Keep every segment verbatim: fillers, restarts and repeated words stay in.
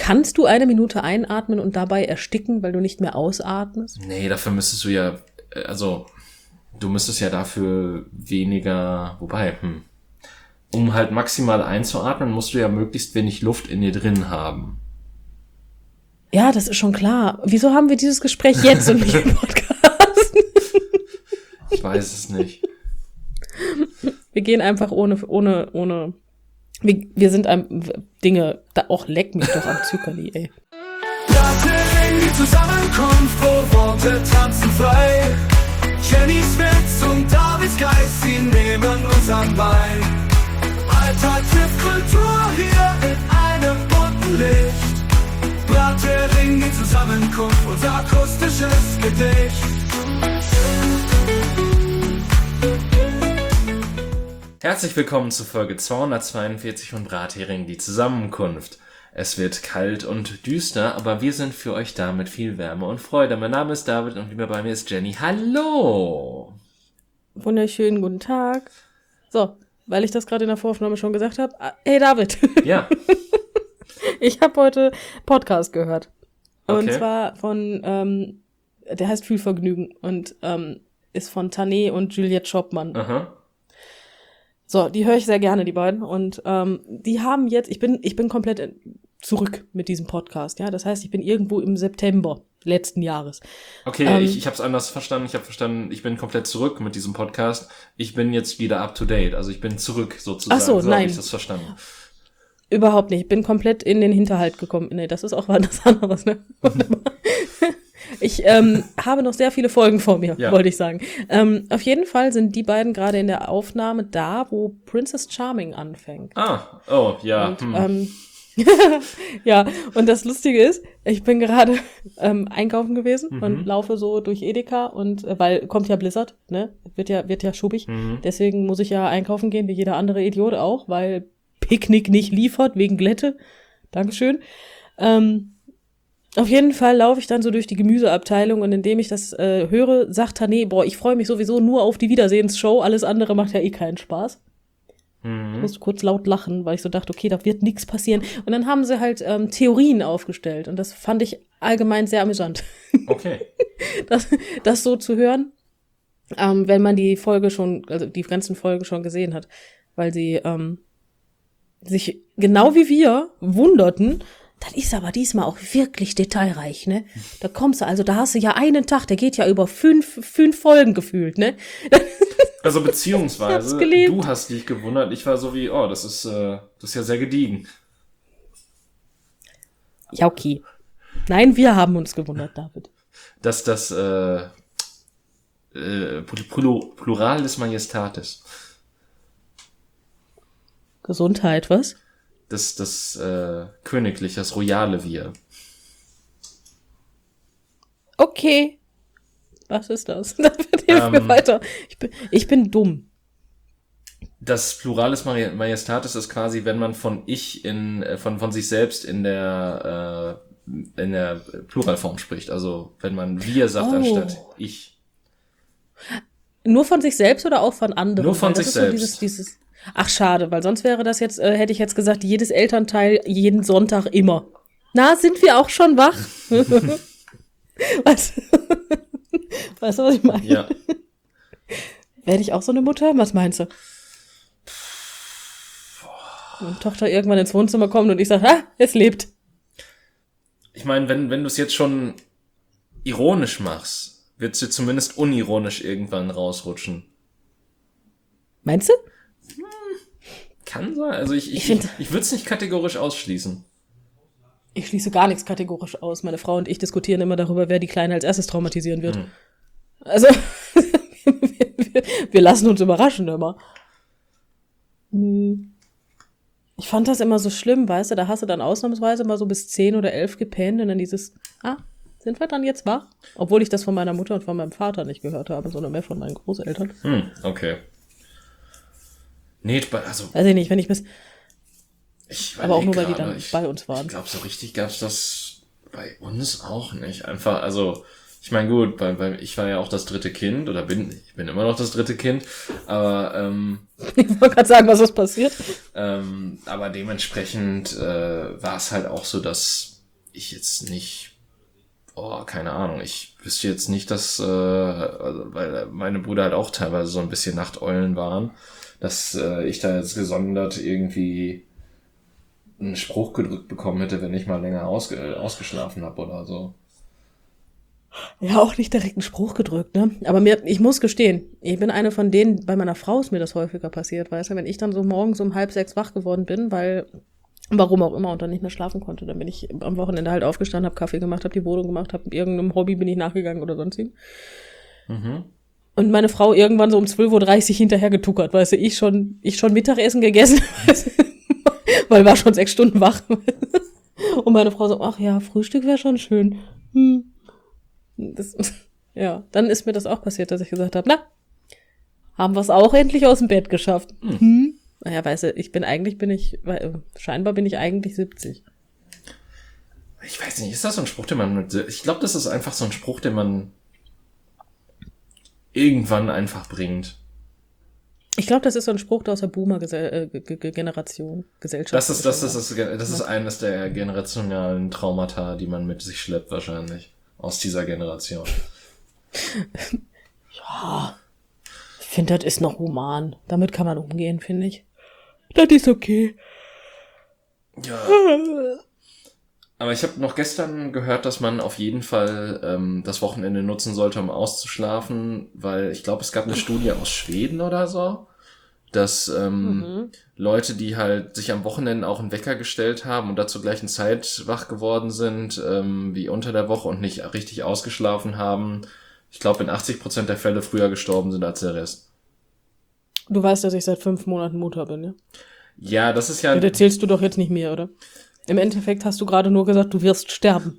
kannst du eine Minute einatmen und dabei ersticken, weil du nicht mehr ausatmest? Nee, dafür müsstest du ja, also du müsstest ja dafür weniger, wobei, hm, um halt maximal einzuatmen, musst du ja möglichst wenig Luft in dir drin haben. Ja, das ist schon klar. Wieso haben wir dieses Gespräch jetzt und nicht im Podcast? Ich weiß es nicht. Wir gehen einfach ohne, ohne, ohne, wir, wir sind am Dinge, da auch leck mich doch am Zuckerli, ey. Die Zusammenkunft, wo Worte tanzen frei. Jennys Witz und Davids Geist, sie nehmen uns an Bein. Alltag trifft Kultur hier in einem bunten Licht. Blattering, die Zusammenkunft, unser akustisches Gedicht. Herzlich willkommen zu Folge zweihundertzweiundvierzig von Brathering, die Zusammenkunft. Es wird kalt und düster, aber wir sind für euch da mit viel Wärme und Freude. Mein Name ist David und lieber bei mir ist Jenny. Hallo! Wunderschönen guten Tag. So, weil ich das gerade in der Voraufnahme schon gesagt habe. Hey David. Ja. Ich habe heute Podcast gehört. Und Okay. zwar von, ähm, der heißt Fühlvergnügen und ähm, ist von Tané und Juliette Schoppmann. Aha. So, die höre ich sehr gerne, die beiden. Und ähm, die haben jetzt, ich bin, ich bin komplett zurück mit diesem Podcast, ja. Das heißt, ich bin irgendwo im September letzten Jahres. Okay, Ähm, ich, ich habe es anders verstanden. Ich habe verstanden, ich bin komplett zurück mit diesem Podcast. Ich bin jetzt wieder up to date. Also ich bin zurück sozusagen. Ach so, so nein. habe ich das verstanden. Überhaupt nicht. Ich bin komplett in den Hinterhalt gekommen. Nee, das ist auch was anderes, ne? Ich ähm, habe noch sehr viele Folgen vor mir, Ja. wollte ich sagen. Ähm, auf jeden Fall sind die beiden gerade in der Aufnahme da, wo Princess Charming anfängt. Ah, oh, ja. Und, hm. ähm, ja, und das Lustige ist, ich bin gerade ähm, einkaufen gewesen Mhm. und laufe so durch Edeka und äh, weil kommt ja Blizzard, ne? Wird ja wird ja schubig. Mhm. Deswegen muss ich ja einkaufen gehen, wie jeder andere Idiot auch, weil Picknick nicht liefert wegen Glätte. Dankeschön. Ähm, auf jeden Fall laufe ich dann so durch die Gemüseabteilung und indem ich das äh, höre, sagt Tané, boah, ich freue mich sowieso nur auf die Wiedersehensshow, alles andere macht ja eh keinen Spaß. Ich Mhm. musste kurz laut lachen, weil ich so dachte, okay, da wird nichts passieren. Und dann haben sie halt ähm, Theorien aufgestellt und das fand ich allgemein sehr amüsant, Okay. das, das so zu hören, ähm, wenn man die Folge schon, also die ganzen Folgen schon gesehen hat, weil sie ähm, sich genau wie wir wunderten, das ist aber diesmal auch wirklich detailreich, ne? Da kommst du, also da hast du ja einen Tag, der geht ja über fünf, fünf Folgen gefühlt, ne? Also Ich beziehungsweise, hab's geliebt. du hast dich gewundert. Ich war so wie, oh, das ist, äh, das ist ja sehr gediegen. Ja, okay. Nein, wir haben uns gewundert, David. Dass das äh, äh, Plur- Plural des Majestatis. Gesundheit, was? Das, das äh, Königliche, das Royale Wir. Okay. Was ist das? David, hilf mir Ähm. weiter. Ich bin, ich bin dumm. Das Plural des Maj- Majestatis ist quasi, wenn man von ich in, äh, von, von sich selbst in der, äh, in der Pluralform spricht. Also, wenn man wir sagt Oh. anstatt ich. Nur von sich selbst oder auch von anderen? Nur von Weil das sich ist so selbst. Dieses, dieses, ach, schade, weil sonst wäre das jetzt, äh, hätte ich jetzt gesagt, jedes Elternteil jeden Sonntag immer. Na, sind wir auch schon wach? Was? Weißt du, was ich meine? Ja. Werde ich auch so eine Mutter? Was meinst du? Wenn Tochter irgendwann ins Wohnzimmer kommt und ich sage, ah, es lebt. Ich meine, wenn, wenn du es jetzt schon ironisch machst, wird es dir zumindest unironisch irgendwann rausrutschen. Meinst du? Kann sein. Also ich, ich, Ich ich, find- ich würde es nicht kategorisch ausschließen. Ich schließe gar nichts kategorisch aus. Meine Frau und ich diskutieren immer darüber, wer die Kleine als erstes traumatisieren wird. Hm. Also, wir, wir, wir lassen uns überraschen immer. Hm. Ich fand das immer so schlimm, weißt du, da hast du dann ausnahmsweise mal so bis zehn oder elf gepennt und dann dieses, ah, sind wir dann jetzt wach? Obwohl ich das von meiner Mutter und von meinem Vater nicht gehört habe, sondern mehr von meinen Großeltern. Hm, okay. Nee, also Weiß ich nicht, wenn ich bis, ich aber auch nur, weil überleg die dann gerade, ich, bei uns waren. Ich glaube, so richtig gab's das bei uns auch nicht. Einfach, also ich meine, gut, bei, bei, ich war ja auch das dritte Kind oder bin, ich bin immer noch das dritte Kind, aber ähm, Ich wollte gerade sagen, was ist passiert. ähm, aber dementsprechend äh, war es halt auch so, dass ich jetzt nicht, oh, keine Ahnung, ich wüsste jetzt nicht, dass, äh, also, weil meine Brüder halt auch teilweise so ein bisschen Nachteulen waren, dass äh, ich da jetzt gesondert irgendwie einen Spruch gedrückt bekommen hätte, wenn ich mal länger ausge- ausgeschlafen habe oder so. Ja, auch nicht direkt einen Spruch gedrückt, ne? Aber mir, ich muss gestehen, ich bin eine von denen, bei meiner Frau ist mir das häufiger passiert, weißt du, wenn ich dann so morgens um halb sechs wach geworden bin, weil, warum auch immer, und dann nicht mehr schlafen konnte, dann bin ich am Wochenende halt aufgestanden, hab Kaffee gemacht, hab die Wohnung gemacht, hab irgendeinem Hobby bin ich nachgegangen oder sonst wie. Mhm. Und meine Frau irgendwann so um zwölf Uhr dreißig hinterher getuckert, weißt du, ich schon, ich schon Mittagessen gegessen, weißt du, weil war schon sechs Stunden wach. Und meine Frau so, ach ja, Frühstück wäre schon schön. Hm. Das, ja, dann ist mir das auch passiert, dass ich gesagt habe, na, haben wir es auch endlich aus dem Bett geschafft. Hm. Hm. Naja, weißt du, ich bin eigentlich, bin ich, scheinbar bin ich eigentlich siebzig. Ich weiß nicht, ist das so ein Spruch, den man mit, ich glaube, das ist einfach so ein Spruch, den man irgendwann einfach bringt. Ich glaube, das ist so ein Spruch aus der Boomer-Generation, Gesellschaft. Das ist, das ist, das ist, das ist eines der generationalen Traumata, die man mit sich schleppt, wahrscheinlich. Aus dieser Generation. Ja, ich finde, das ist noch human. Damit kann man umgehen, finde ich. Das ist okay. Ja. Aber ich habe noch gestern gehört, dass man auf jeden Fall ähm, das Wochenende nutzen sollte, um auszuschlafen, weil ich glaube, es gab eine Studie aus Schweden oder so, dass ähm, mhm. Leute, die halt sich am Wochenende auch einen Wecker gestellt haben und da zur gleichen Zeit wach geworden sind, ähm, wie unter der Woche und nicht richtig ausgeschlafen haben, ich glaube, in achtzig Prozent der Fälle früher gestorben sind als der Rest. Du weißt, dass ich seit fünf Monaten Mutter bin, ja? Ja, das ist ja... Das erzählst du doch jetzt nicht mehr, oder? Im Endeffekt hast du gerade nur gesagt, du wirst sterben.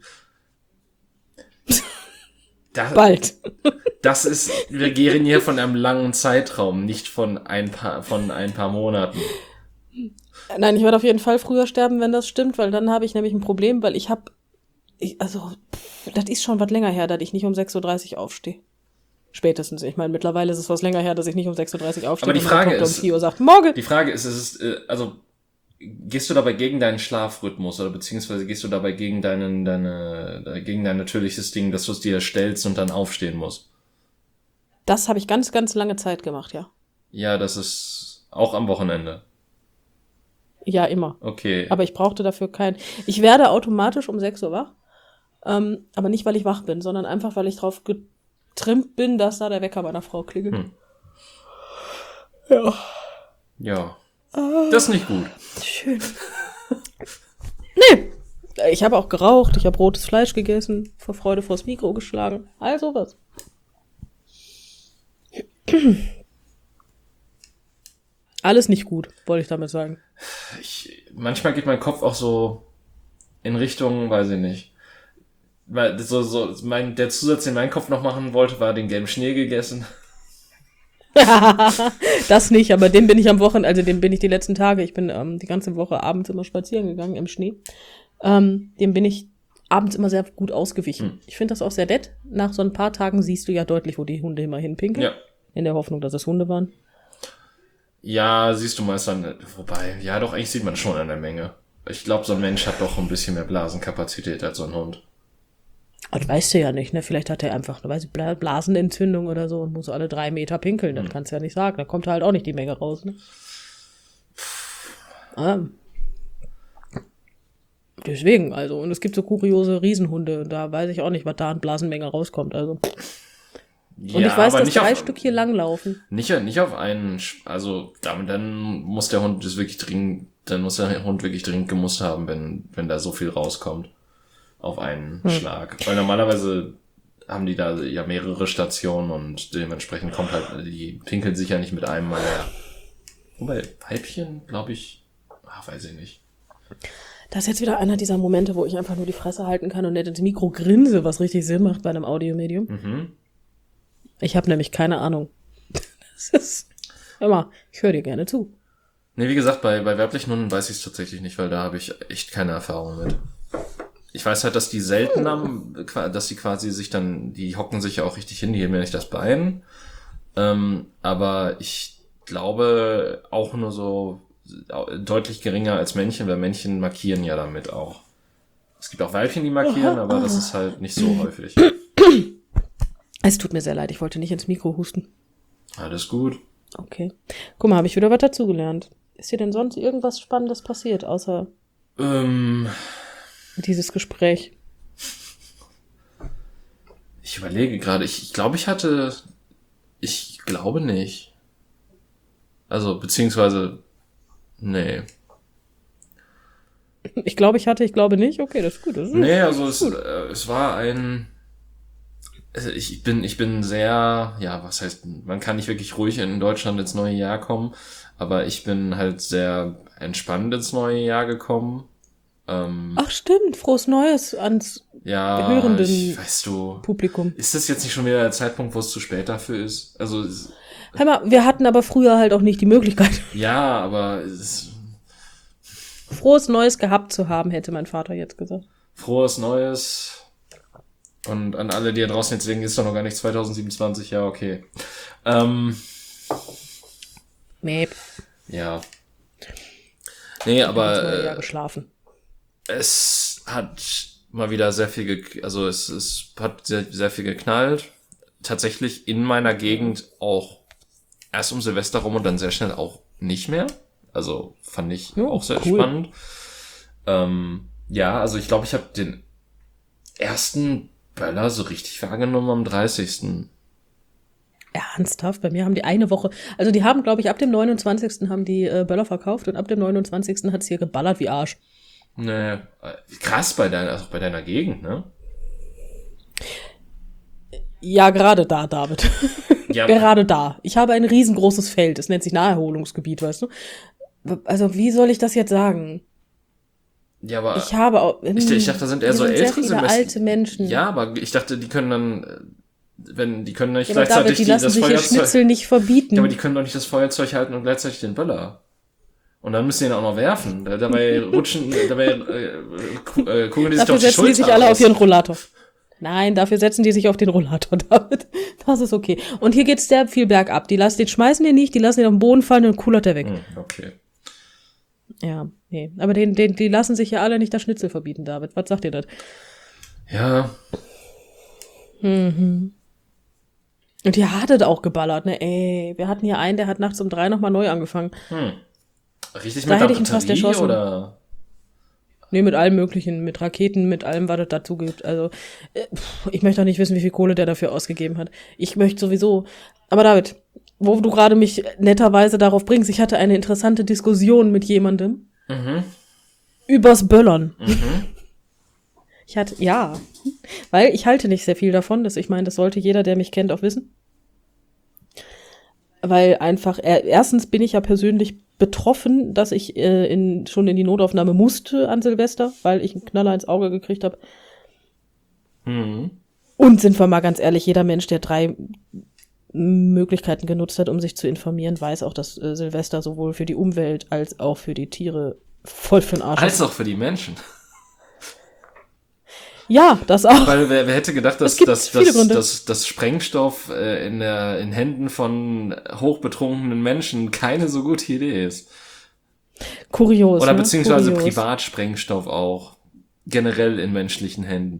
Da, Bald. Das ist, wir gehen hier von einem langen Zeitraum, nicht von ein paar, von ein paar Monaten. Nein, ich werde auf jeden Fall früher sterben, wenn das stimmt, weil dann habe ich nämlich ein Problem, weil ich habe, also, pff, das ist schon was länger her, dass ich nicht um sechs Uhr dreißig aufstehe. Spätestens. Ich meine, mittlerweile ist es was länger her, dass ich nicht um sechs Uhr dreißig aufstehe. Aber die Frage und ist, um vier Uhr sagt, morgen. Die Frage ist, ist es, äh, also, gehst du dabei gegen deinen Schlafrhythmus oder beziehungsweise gehst du dabei gegen deinen, deine, gegen dein natürliches Ding, dass du es dir stellst und dann aufstehen musst? Das habe ich ganz, ganz lange Zeit gemacht, ja. Ja, das ist auch am Wochenende. Ja, immer. Okay. Aber ich brauchte dafür kein, ich werde automatisch um sechs Uhr wach, ähm, aber nicht, weil ich wach bin, sondern einfach, weil ich drauf getrimmt bin, dass da der Wecker meiner Frau klingelt. Hm. Ja. Ja. Das ist nicht gut. Schön. Nee. Ich habe auch geraucht, ich habe rotes Fleisch gegessen, vor Freude vors Mikro geschlagen. All sowas. Alles nicht gut, wollte ich damit sagen. Ich, manchmal geht mein Kopf auch so in Richtung, weiß ich nicht. Weil so, so, mein, der Zusatz, den mein Kopf noch machen wollte, war den gelben Schnee gegessen. Das nicht, aber den bin ich am Wochenende, also den bin ich die letzten Tage, ich bin ähm, die ganze Woche abends immer spazieren gegangen im Schnee. Ähm, dem bin ich abends immer sehr gut ausgewichen. Hm. Ich finde das auch sehr nett. Nach so ein paar Tagen siehst du ja deutlich, wo die Hunde immer hinpinkeln. Ja. In der Hoffnung, dass es Hunde waren. Ja, siehst du meist dann, wobei, ja doch, eigentlich sieht man schon eine Menge. Ich glaube, so ein Mensch hat doch ein bisschen mehr Blasenkapazität als so ein Hund. Das weißt du ja nicht, ne? Vielleicht hat er einfach eine weißt du, Blasenentzündung oder so und muss alle drei Meter pinkeln. Das hm. kannst du ja nicht sagen. Da kommt halt auch nicht die Menge raus, ne? Ähm. Deswegen, also. Und es gibt so kuriose Riesenhunde. Da weiß ich auch nicht, was da an Blasenmenge rauskommt. Also. Ja, und ich weiß, dass drei auf, Stück hier langlaufen. Nicht, nicht auf einen, also damit, dann muss der Hund das wirklich dringend, dann muss der Hund wirklich dringend gemusst haben, wenn, wenn da so viel rauskommt. Auf einen hm. Schlag. Weil normalerweise haben die da ja mehrere Stationen und dementsprechend kommt halt, die pinkeln sich ja nicht mit einem Mal her. Wobei, Weibchen, glaube ich, ach, weiß ich nicht. Das ist jetzt wieder einer dieser Momente, wo ich einfach nur die Fresse halten kann und nicht ins Mikro grinse, was richtig Sinn macht bei einem Audiomedium. Mhm. Ich habe nämlich keine Ahnung. Das ist, hör mal, ich höre dir gerne zu. Nee, wie gesagt, bei, bei weiblichen Hunden weiß ich es tatsächlich nicht, weil da habe ich echt keine Erfahrung mit. Ich weiß halt, dass die selten haben, dass die quasi sich dann, die hocken sich ja auch richtig hin, die heben ja nicht das Bein. Ähm, aber ich glaube auch nur so deutlich geringer als Männchen, weil Männchen markieren ja damit auch. Es gibt auch Weibchen, die markieren, aber das ist halt nicht so häufig. Es tut mir sehr leid, ich wollte nicht ins Mikro husten. Alles gut. Okay. Guck mal, habe ich wieder was dazugelernt. Ist dir denn sonst irgendwas Spannendes passiert, außer Ähm, dieses Gespräch? ich überlege gerade, ich, ich glaube, ich hatte, ich glaube nicht. Also, beziehungsweise, nee. Ich glaube, ich hatte, ich glaube nicht. Okay, das ist gut. Das ist Nee, also es, gut. äh, es war ein, also ich bin, ich bin sehr, ja, was heißt, man kann nicht wirklich ruhig in Deutschland ins neue Jahr kommen, aber ich bin halt sehr entspannt ins neue Jahr gekommen. Ähm, Ach stimmt, frohes Neues ans ja, hörenden ich, weißt du, Publikum. ist das jetzt nicht schon wieder der Zeitpunkt, wo es zu spät dafür ist? Also, es, Hör mal, wir hatten aber früher halt auch nicht die Möglichkeit, ja, aber es, frohes Neues gehabt zu haben, hätte mein Vater jetzt gesagt. frohes Neues. Und an alle, die da draußen jetzt denken, ist doch noch gar nicht zwanzig siebenundzwanzig, ja, okay. Ähm, Mäp. ja. Nee, aber Das neue Jahr äh, geschlafen. es hat mal wieder sehr viel, ge also es, es hat sehr, sehr viel geknallt. Tatsächlich in meiner Gegend auch erst um Silvester rum und dann sehr schnell auch nicht mehr. Also fand ich Ja, auch sehr cool. spannend. Ähm, ja, also ich glaube, ich habe den ersten Böller so richtig wahrgenommen am dreißigsten Ernsthaft? Bei mir haben die eine Woche, also die haben, glaube ich, ab dem neunundzwanzigsten haben die äh, Böller verkauft und ab dem neunundzwanzigsten hat's hier geballert wie Arsch. Nee, äh, krass bei deiner, also bei deiner Gegend, ne? Ja, gerade da, David. Ja, Gerade da. Ich habe ein riesengroßes Feld. Es nennt sich Naherholungsgebiet, weißt du? Also, wie soll ich das jetzt sagen? ja, aber Ich habe auch. ich, ich dachte, da sind eher hier so sind ältere sehr viele Semester- alte Menschen. Ja, aber ich dachte, die können dann, äh, wenn, die können nicht Ja, aber gleichzeitig David, die die, lassen das sich ihr Feuerzeug, Schnitzel nicht verbieten. ja, aber die können doch nicht das Feuerzeug halten und gleichzeitig den Böller. Und dann müssen die ihn auch noch werfen. Da- Dabei rutschen, dabei äh, ku- äh, kugeln die sich Dafür doch die setzen die sich Schulter alle aus. auf ihren Rollator. Nein, dafür setzen die sich auf den Rollator, David. Das ist okay. Und hier geht's sehr viel bergab. Die lassen den schmeißen den nicht, die lassen den auf den Boden fallen und kullert der weg. Hm, okay. Ja, nee. Aber den, den, die lassen sich ja alle nicht das Schnitzel verbieten, David. Was sagt ihr das? Ja, Mhm. Und ihr hattet auch geballert, ne? Ey, wir hatten hier einen, der hat nachts um drei nochmal neu angefangen. hm. Richtig Da mit der hätte ich ihn fast Batterie erschossen. oder? Nee, mit allem Möglichen, mit Raketen, mit allem, was es dazu gibt. Also, äh, pff, ich möchte auch nicht wissen, wie viel Kohle der dafür ausgegeben hat. Ich möchte sowieso. Aber David, wo du gerade mich netterweise darauf bringst, ich hatte eine interessante Diskussion mit jemandem Mhm. übers Böllern. Mhm. Ich hatte, ja, weil ich halte nicht sehr viel davon. Das, ich meine, das sollte jeder, der mich kennt, auch wissen. Weil einfach, äh, erstens bin ich ja persönlich betroffen, dass ich äh, in, schon in die Notaufnahme musste an Silvester, weil ich einen Knaller ins Auge gekriegt habe. Mhm. Und sind wir mal ganz ehrlich, jeder Mensch, der drei Möglichkeiten genutzt hat, um sich zu informieren, weiß auch, dass äh, Silvester sowohl für die Umwelt als auch für die Tiere voll für den Arsch Als ist. auch für die Menschen. Ja, das auch. Weil wer, wer hätte gedacht, dass, Es gibt dass, viele dass, Gründe. dass, dass Sprengstoff äh, in, der, in Händen von hochbetrunkenen Menschen keine so gute Idee ist. Kurios. Oder ne? beziehungsweise Kurios. Privatsprengstoff auch. Generell in menschlichen Händen.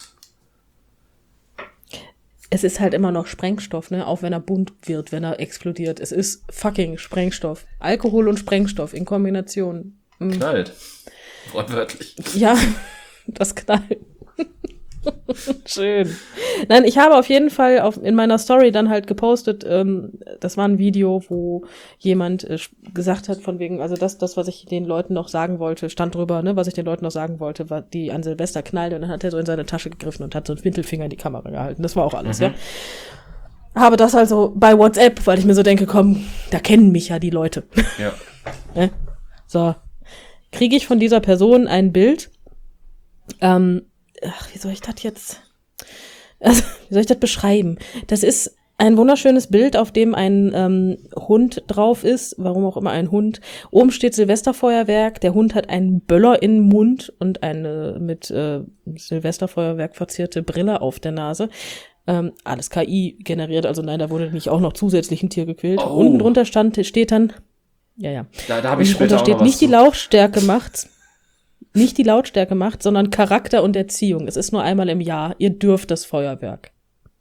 Es ist halt immer noch Sprengstoff, ne? Auch wenn er bunt wird, wenn er explodiert. Es ist fucking Sprengstoff. Alkohol und Sprengstoff in Kombination. Mhm. Knallt. Wortwörtlich. Ja, das knallt. Schön. Nein, ich habe auf jeden Fall auf, in meiner Story dann halt gepostet, ähm, das war ein Video, wo jemand äh, gesagt hat, von wegen, also das, das, was ich den Leuten noch sagen wollte, stand drüber, ne, was ich den Leuten noch sagen wollte, war, die an Silvester knallte, und dann hat er so in seine Tasche gegriffen und hat so einen Mittelfinger in die Kamera gehalten. Das war auch alles, Mhm. ja. Habe das also bei WhatsApp, weil ich mir so denke, komm, da kennen mich ja die Leute. Ja. Ne? So. Kriege ich von dieser Person ein Bild, ähm, ach, wie soll ich das jetzt, also, wie soll ich das beschreiben? Das ist ein wunderschönes Bild, auf dem ein ähm, Hund drauf ist, warum auch immer ein Hund. Oben steht Silvesterfeuerwerk, der Hund hat einen Böller im Mund und eine mit äh, Silvesterfeuerwerk verzierte Brille auf der Nase. Ähm, alles K I generiert, also nein, da wurde nicht auch noch zusätzlich ein Tier gequält. Oh. Unten drunter stand, steht dann, ja, ja. Da, da habe ich Und später drunter auch steht noch was nicht die zu. Lautstärke macht's. nicht die Lautstärke macht, sondern Charakter und Erziehung. Es ist nur einmal im Jahr. Ihr dürft das Feuerwerk.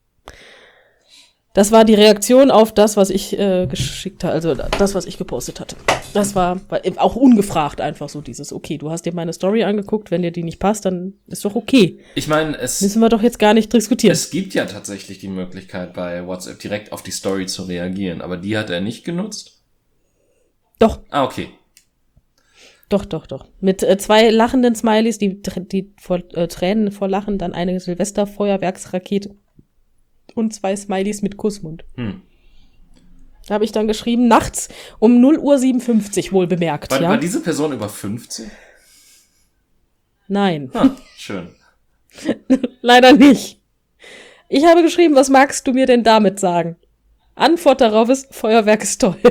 Das war die Reaktion auf das, was ich äh, geschickt habe, also das, was ich gepostet hatte. Das war, war auch ungefragt einfach so dieses, okay, du hast dir meine Story angeguckt, wenn dir die nicht passt, dann ist doch okay. Ich meine, es müssen wir doch jetzt gar nicht diskutieren. Es gibt ja tatsächlich die Möglichkeit, bei WhatsApp direkt auf die Story zu reagieren, aber die hat er nicht genutzt? Doch. Ah, okay. Doch, doch, doch. Mit äh, zwei lachenden Smileys, die, die vor äh, Tränen vor Lachen, dann eine Silvester-Feuerwerksrakete und zwei Smileys mit Kussmund. Hm. Da habe ich dann geschrieben, nachts um null Uhr siebenundfünfzig, wohl bemerkt. War, ja? war diese Person über fünfzig? Nein. Ah, schön. Leider nicht. Ich habe geschrieben, was magst du mir denn damit sagen? Antwort darauf ist, Feuerwerk ist toll.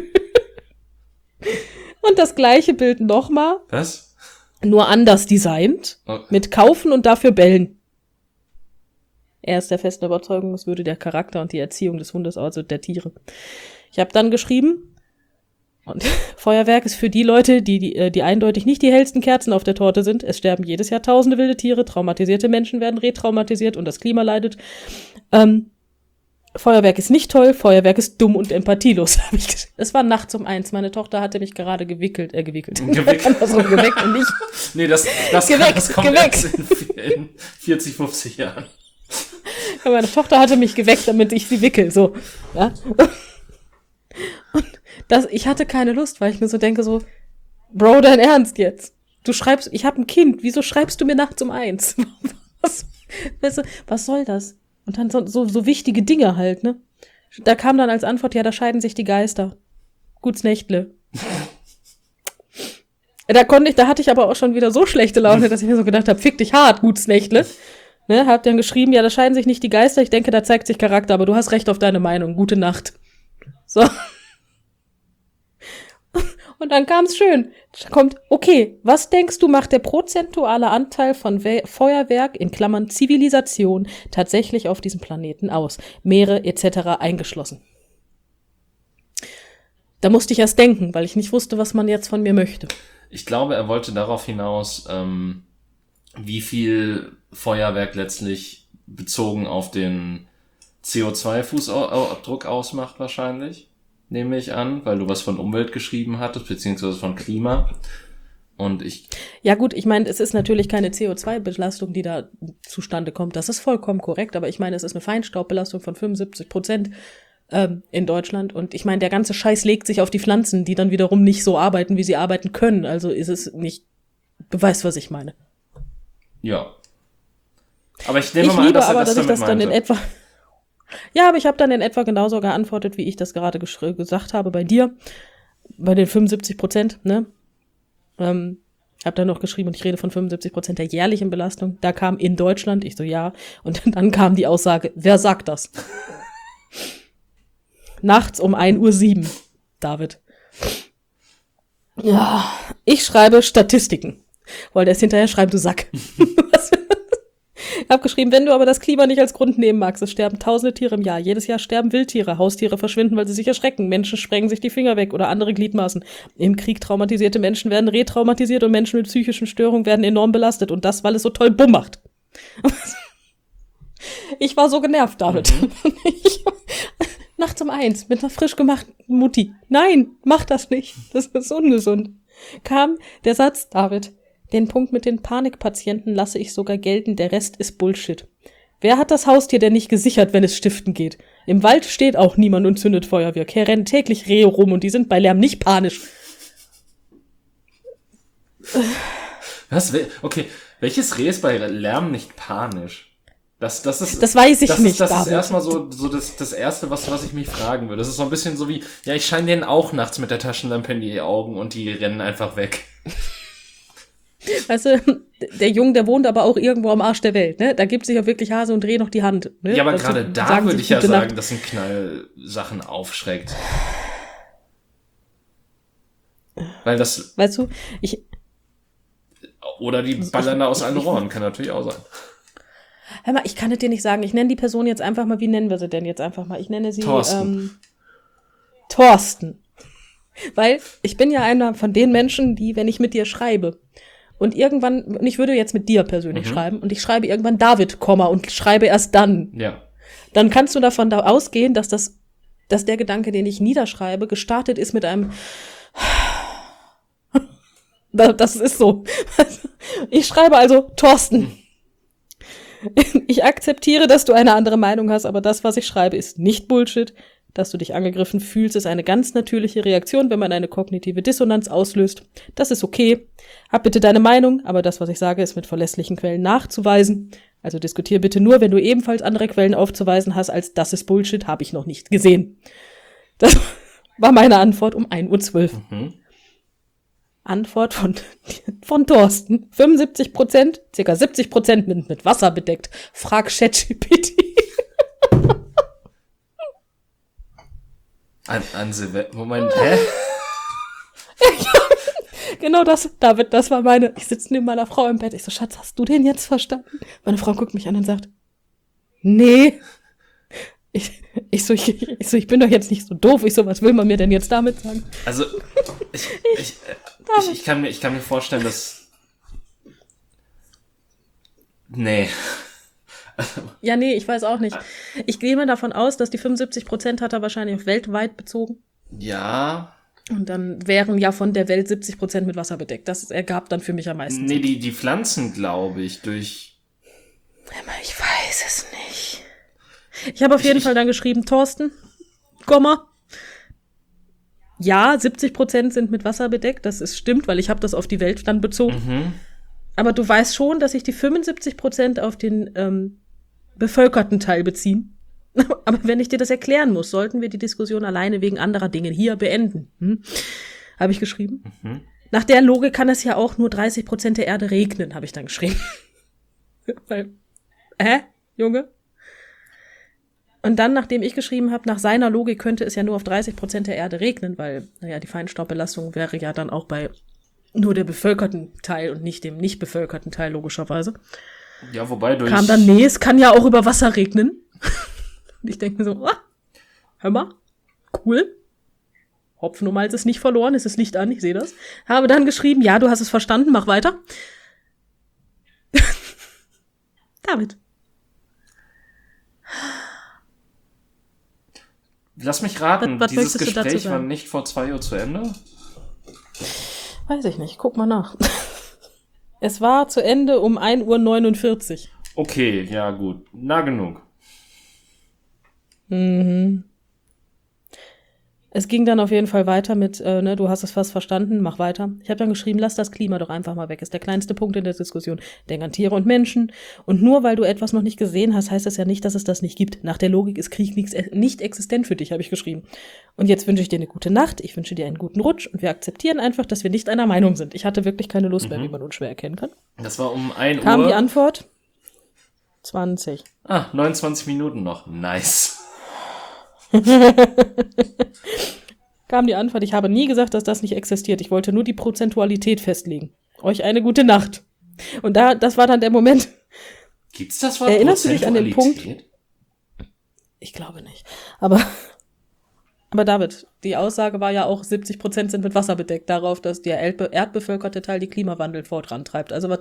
Und das gleiche Bild nochmal. Was? Nur anders designt. Oh. Mit kaufen und dafür bellen. Er ist der festen Überzeugung, es würde der Charakter und die Erziehung des Hundes, also der Tiere. Ich habe dann geschrieben, und Feuerwerk ist für die Leute, die, die, die eindeutig nicht die hellsten Kerzen auf der Torte sind. Es sterben jedes Jahr tausende wilde Tiere, traumatisierte Menschen werden retraumatisiert und das Klima leidet. Ähm, Feuerwerk ist nicht toll, Feuerwerk ist dumm und empathielos. Es war nachts um eins. Meine Tochter hatte mich gerade gewickelt, äh, gewickelt. Geweckt. Andersrum geweckt und nicht. Nee, das, das, geweckt, das kommt geweckt. erst in, in vierzig, fünfzig Jahren. Ja, meine Tochter hatte mich geweckt, damit ich sie wickel, so. Ja. Und das, ich hatte keine Lust, weil ich mir so denke, so, Bro, dein Ernst jetzt? Du schreibst, ich habe ein Kind, wieso schreibst du mir nachts um eins? Was, weißt du, was soll das? Und dann so, so, so wichtige Dinge halt, ne? Da kam dann als Antwort, ja, da scheiden sich die Geister. Guts Nächtle. Da konnte ich, da hatte ich aber auch schon wieder so schlechte Laune, dass ich mir so gedacht habe, fick dich hart, Guts Nächtle. Ne, hab dann geschrieben, ja, da scheiden sich nicht die Geister, ich denke, da zeigt sich Charakter, aber du hast recht auf deine Meinung. Gute Nacht. So. Und dann kam's schön. Da kommt, okay, was denkst du, macht der prozentuale Anteil von We- Feuerwerk, in Klammern Zivilisation, tatsächlich auf diesem Planeten aus? Meere et cetera eingeschlossen. Da musste ich erst denken, weil ich nicht wusste, was man jetzt von mir möchte. Ich glaube, er wollte darauf hinaus, ähm, wie viel Feuerwerk letztlich bezogen auf den C O zwei Fußabdruck ausmacht wahrscheinlich, nehme ich an, weil du was von Umwelt geschrieben hattest, beziehungsweise von Klima. Und ich... Ja gut, ich meine, es ist natürlich keine C O zwei Belastung, die da zustande kommt. Das ist vollkommen korrekt, aber ich meine, es ist eine Feinstaubbelastung von fünfundsiebzig Prozent ähm, in Deutschland. Und ich meine, der ganze Scheiß legt sich auf die Pflanzen, die dann wiederum nicht so arbeiten, wie sie arbeiten können. Also ist es nicht... Du weißt, was ich meine. Ja. Aber ich nehme ich mal an, liebe dass er aber, das dass ich damit das dann meinte. in etwa... Ja, aber ich habe dann in etwa genauso geantwortet, wie ich das gerade gesch- gesagt habe bei dir. Bei den fünfundsiebzig Prozent, ne? Ähm, hab dann noch geschrieben, und ich rede von fünfundsiebzig Prozent der jährlichen Belastung. Da kam in Deutschland, ich so, ja. Und dann kam die Aussage, wer sagt das? Nachts um ein Uhr sieben, David. Ja, ich schreibe Statistiken. Wollte erst hinterher schreiben, du Sack. Ich habe geschrieben, wenn du aber das Klima nicht als Grund nehmen magst, es sterben tausende Tiere im Jahr. Jedes Jahr sterben Wildtiere, Haustiere verschwinden, weil sie sich erschrecken. Menschen sprengen sich die Finger weg oder andere Gliedmaßen. Im Krieg traumatisierte Menschen werden retraumatisiert und Menschen mit psychischen Störungen werden enorm belastet. Und das, weil es so toll Bumm macht. Ich war so genervt, David. Mhm. Ich, nachts um eins mit einer frisch gemachten Mutti. Nein, mach das nicht. Das ist ungesund. Kam der Satz, David, den Punkt mit den Panikpatienten lasse ich sogar gelten, der Rest ist Bullshit. Wer hat das Haustier denn nicht gesichert, wenn es stiften geht? Im Wald steht auch niemand und zündet Feuerwerk. Hier rennen täglich Rehe rum und die sind bei Lärm nicht panisch. Was? Okay, welches Reh ist bei Lärm nicht panisch? Das, das ist, das weiß ich das nicht. Ist, das David. ist erstmal so, so das, das Erste, was, was ich mich fragen würde. Das ist so ein bisschen so wie, ja, ich scheine denen auch nachts mit der Taschenlampe in die Augen und die rennen einfach weg. Weißt du, der Junge, der wohnt aber auch irgendwo am Arsch der Welt, ne? Da gibt sich ja wirklich Hase und Dreh noch die Hand. Ne? Ja, aber also, gerade da würde ich ja sagen, Nacht. dass ein Knall Sachen aufschreckt. Weil das... Weißt du, ich... Oder die ballern da aus allen Rohren, kann natürlich auch sein. Hör mal, ich kann es dir nicht sagen. Ich nenne die Person jetzt einfach mal, wie nennen wir sie denn jetzt einfach mal? Ich nenne sie Thorsten. Ähm, Thorsten. Weil ich bin ja einer von den Menschen, die, wenn ich mit dir schreibe und irgendwann, und ich würde jetzt mit dir persönlich Mhm. schreiben, und ich schreibe irgendwann David, Komma, und schreibe erst dann. Ja. Dann kannst du davon da ausgehen, dass das, dass der Gedanke, den ich niederschreibe, gestartet ist mit einem Da- Das ist so. Ich schreibe also Thorsten. Ich akzeptiere, dass du eine andere Meinung hast, aber das, was ich schreibe, ist nicht Bullshit. Dass du dich angegriffen fühlst, ist eine ganz natürliche Reaktion, wenn man eine kognitive Dissonanz auslöst. Das ist okay. Hab bitte deine Meinung, aber das, was ich sage, ist mit verlässlichen Quellen nachzuweisen. Also diskutier bitte nur, wenn du ebenfalls andere Quellen aufzuweisen hast, als das ist Bullshit, habe ich noch nicht gesehen. Das war meine Antwort um ein Uhr zwölf. Mhm. Antwort von, von Thorsten. fünfundsiebzig Prozent, circa siebzig Prozent mit, mit Wasser bedeckt. Frag ChatGPT. An, an Silve- Moment, hä? Genau das, David, das war meine, ich sitze neben meiner Frau im Bett. Ich so, Schatz, hast du den jetzt verstanden? Meine Frau guckt mich an und sagt, nee. Ich, ich, so, ich, ich so, ich bin doch jetzt nicht so doof. Ich so, was will man mir denn jetzt damit sagen? Also, ich, ich, äh, ich, ich, kann mir, ich kann mir vorstellen, dass... Nee. Ja, nee, ich weiß auch nicht. Ich gehe mal davon aus, dass die fünfundsiebzig Prozent hat er wahrscheinlich auf weltweit bezogen. Ja. Und dann wären ja von der Welt siebzig Prozent mit Wasser bedeckt. Das ergab dann für mich am meisten Nee, Sinn. die, die Pflanzen, glaube ich, durch... Ich weiß es nicht. Ich habe auf jeden Fall dann geschrieben, Thorsten, Komma. Ja, siebzig Prozent sind mit Wasser bedeckt. Das ist stimmt, weil ich habe das auf die Welt dann bezogen. Mhm. Aber du weißt schon, dass sich die fünfundsiebzig Prozent auf den ähm, bevölkerten Teil beziehen. Aber wenn ich dir das erklären muss, sollten wir die Diskussion alleine wegen anderer Dinge hier beenden. Hm? Habe ich geschrieben. Mhm. Nach der Logik kann es ja auch nur dreißig Prozent der Erde regnen, habe ich dann geschrieben. Weil, hä, Junge? Und dann, nachdem ich geschrieben habe, nach seiner Logik könnte es ja nur auf dreißig Prozent der Erde regnen, weil, naja, die Feinstaubbelastung wäre ja dann auch bei nur der bevölkerten Teil und nicht dem nicht bevölkerten Teil, logischerweise. Ja, wobei durch... Kam dann, nee, es kann ja auch über Wasser regnen. Und ich denke mir so, ah, hör mal, cool. Hopfen und Malz ist nicht verloren, es ist Licht an, ich sehe das. Habe dann geschrieben, ja, du hast es verstanden, mach weiter. David. Lass mich raten, Was- was dieses möchtest du dazu Gespräch war sagen? nicht vor zwei Uhr zu Ende? Weiß ich nicht, guck mal nach. Es war zu Ende um ein Uhr neunundvierzig. Okay, ja gut. Na genug. Mhm. Es ging dann auf jeden Fall weiter mit, äh, ne, du hast es fast verstanden, mach weiter. Ich habe dann geschrieben, lass das Klima doch einfach mal weg. Ist der kleinste Punkt in der Diskussion. Denk an Tiere und Menschen. Und nur weil du etwas noch nicht gesehen hast, heißt das ja nicht, dass es das nicht gibt. Nach der Logik ist Krieg nichts, äh, nicht existent für dich, habe ich geschrieben. Und jetzt wünsche ich dir eine gute Nacht, ich wünsche dir einen guten Rutsch und wir akzeptieren einfach, dass wir nicht einer Meinung sind. Ich hatte wirklich keine Lust mehr, wie man unschwer erkennen kann. Das war um ein Uhr. Kam die Antwort? zwanzig. Ah, neunundzwanzig Minuten noch. Nice. Kam die Antwort, ich habe nie gesagt, dass das nicht existiert. Ich wollte nur die Prozentualität festlegen. Euch eine gute Nacht. Und da, das war dann der Moment. Gibt's das Wort Erinnerst du dich an den Prozentualität? Ich glaube nicht. Aber, aber David, die Aussage war ja auch, siebzig Prozent sind mit Wasser bedeckt, darauf, dass der erdbe- erdbevölkerte Teil die Klimawandel vorantreibt. Also was.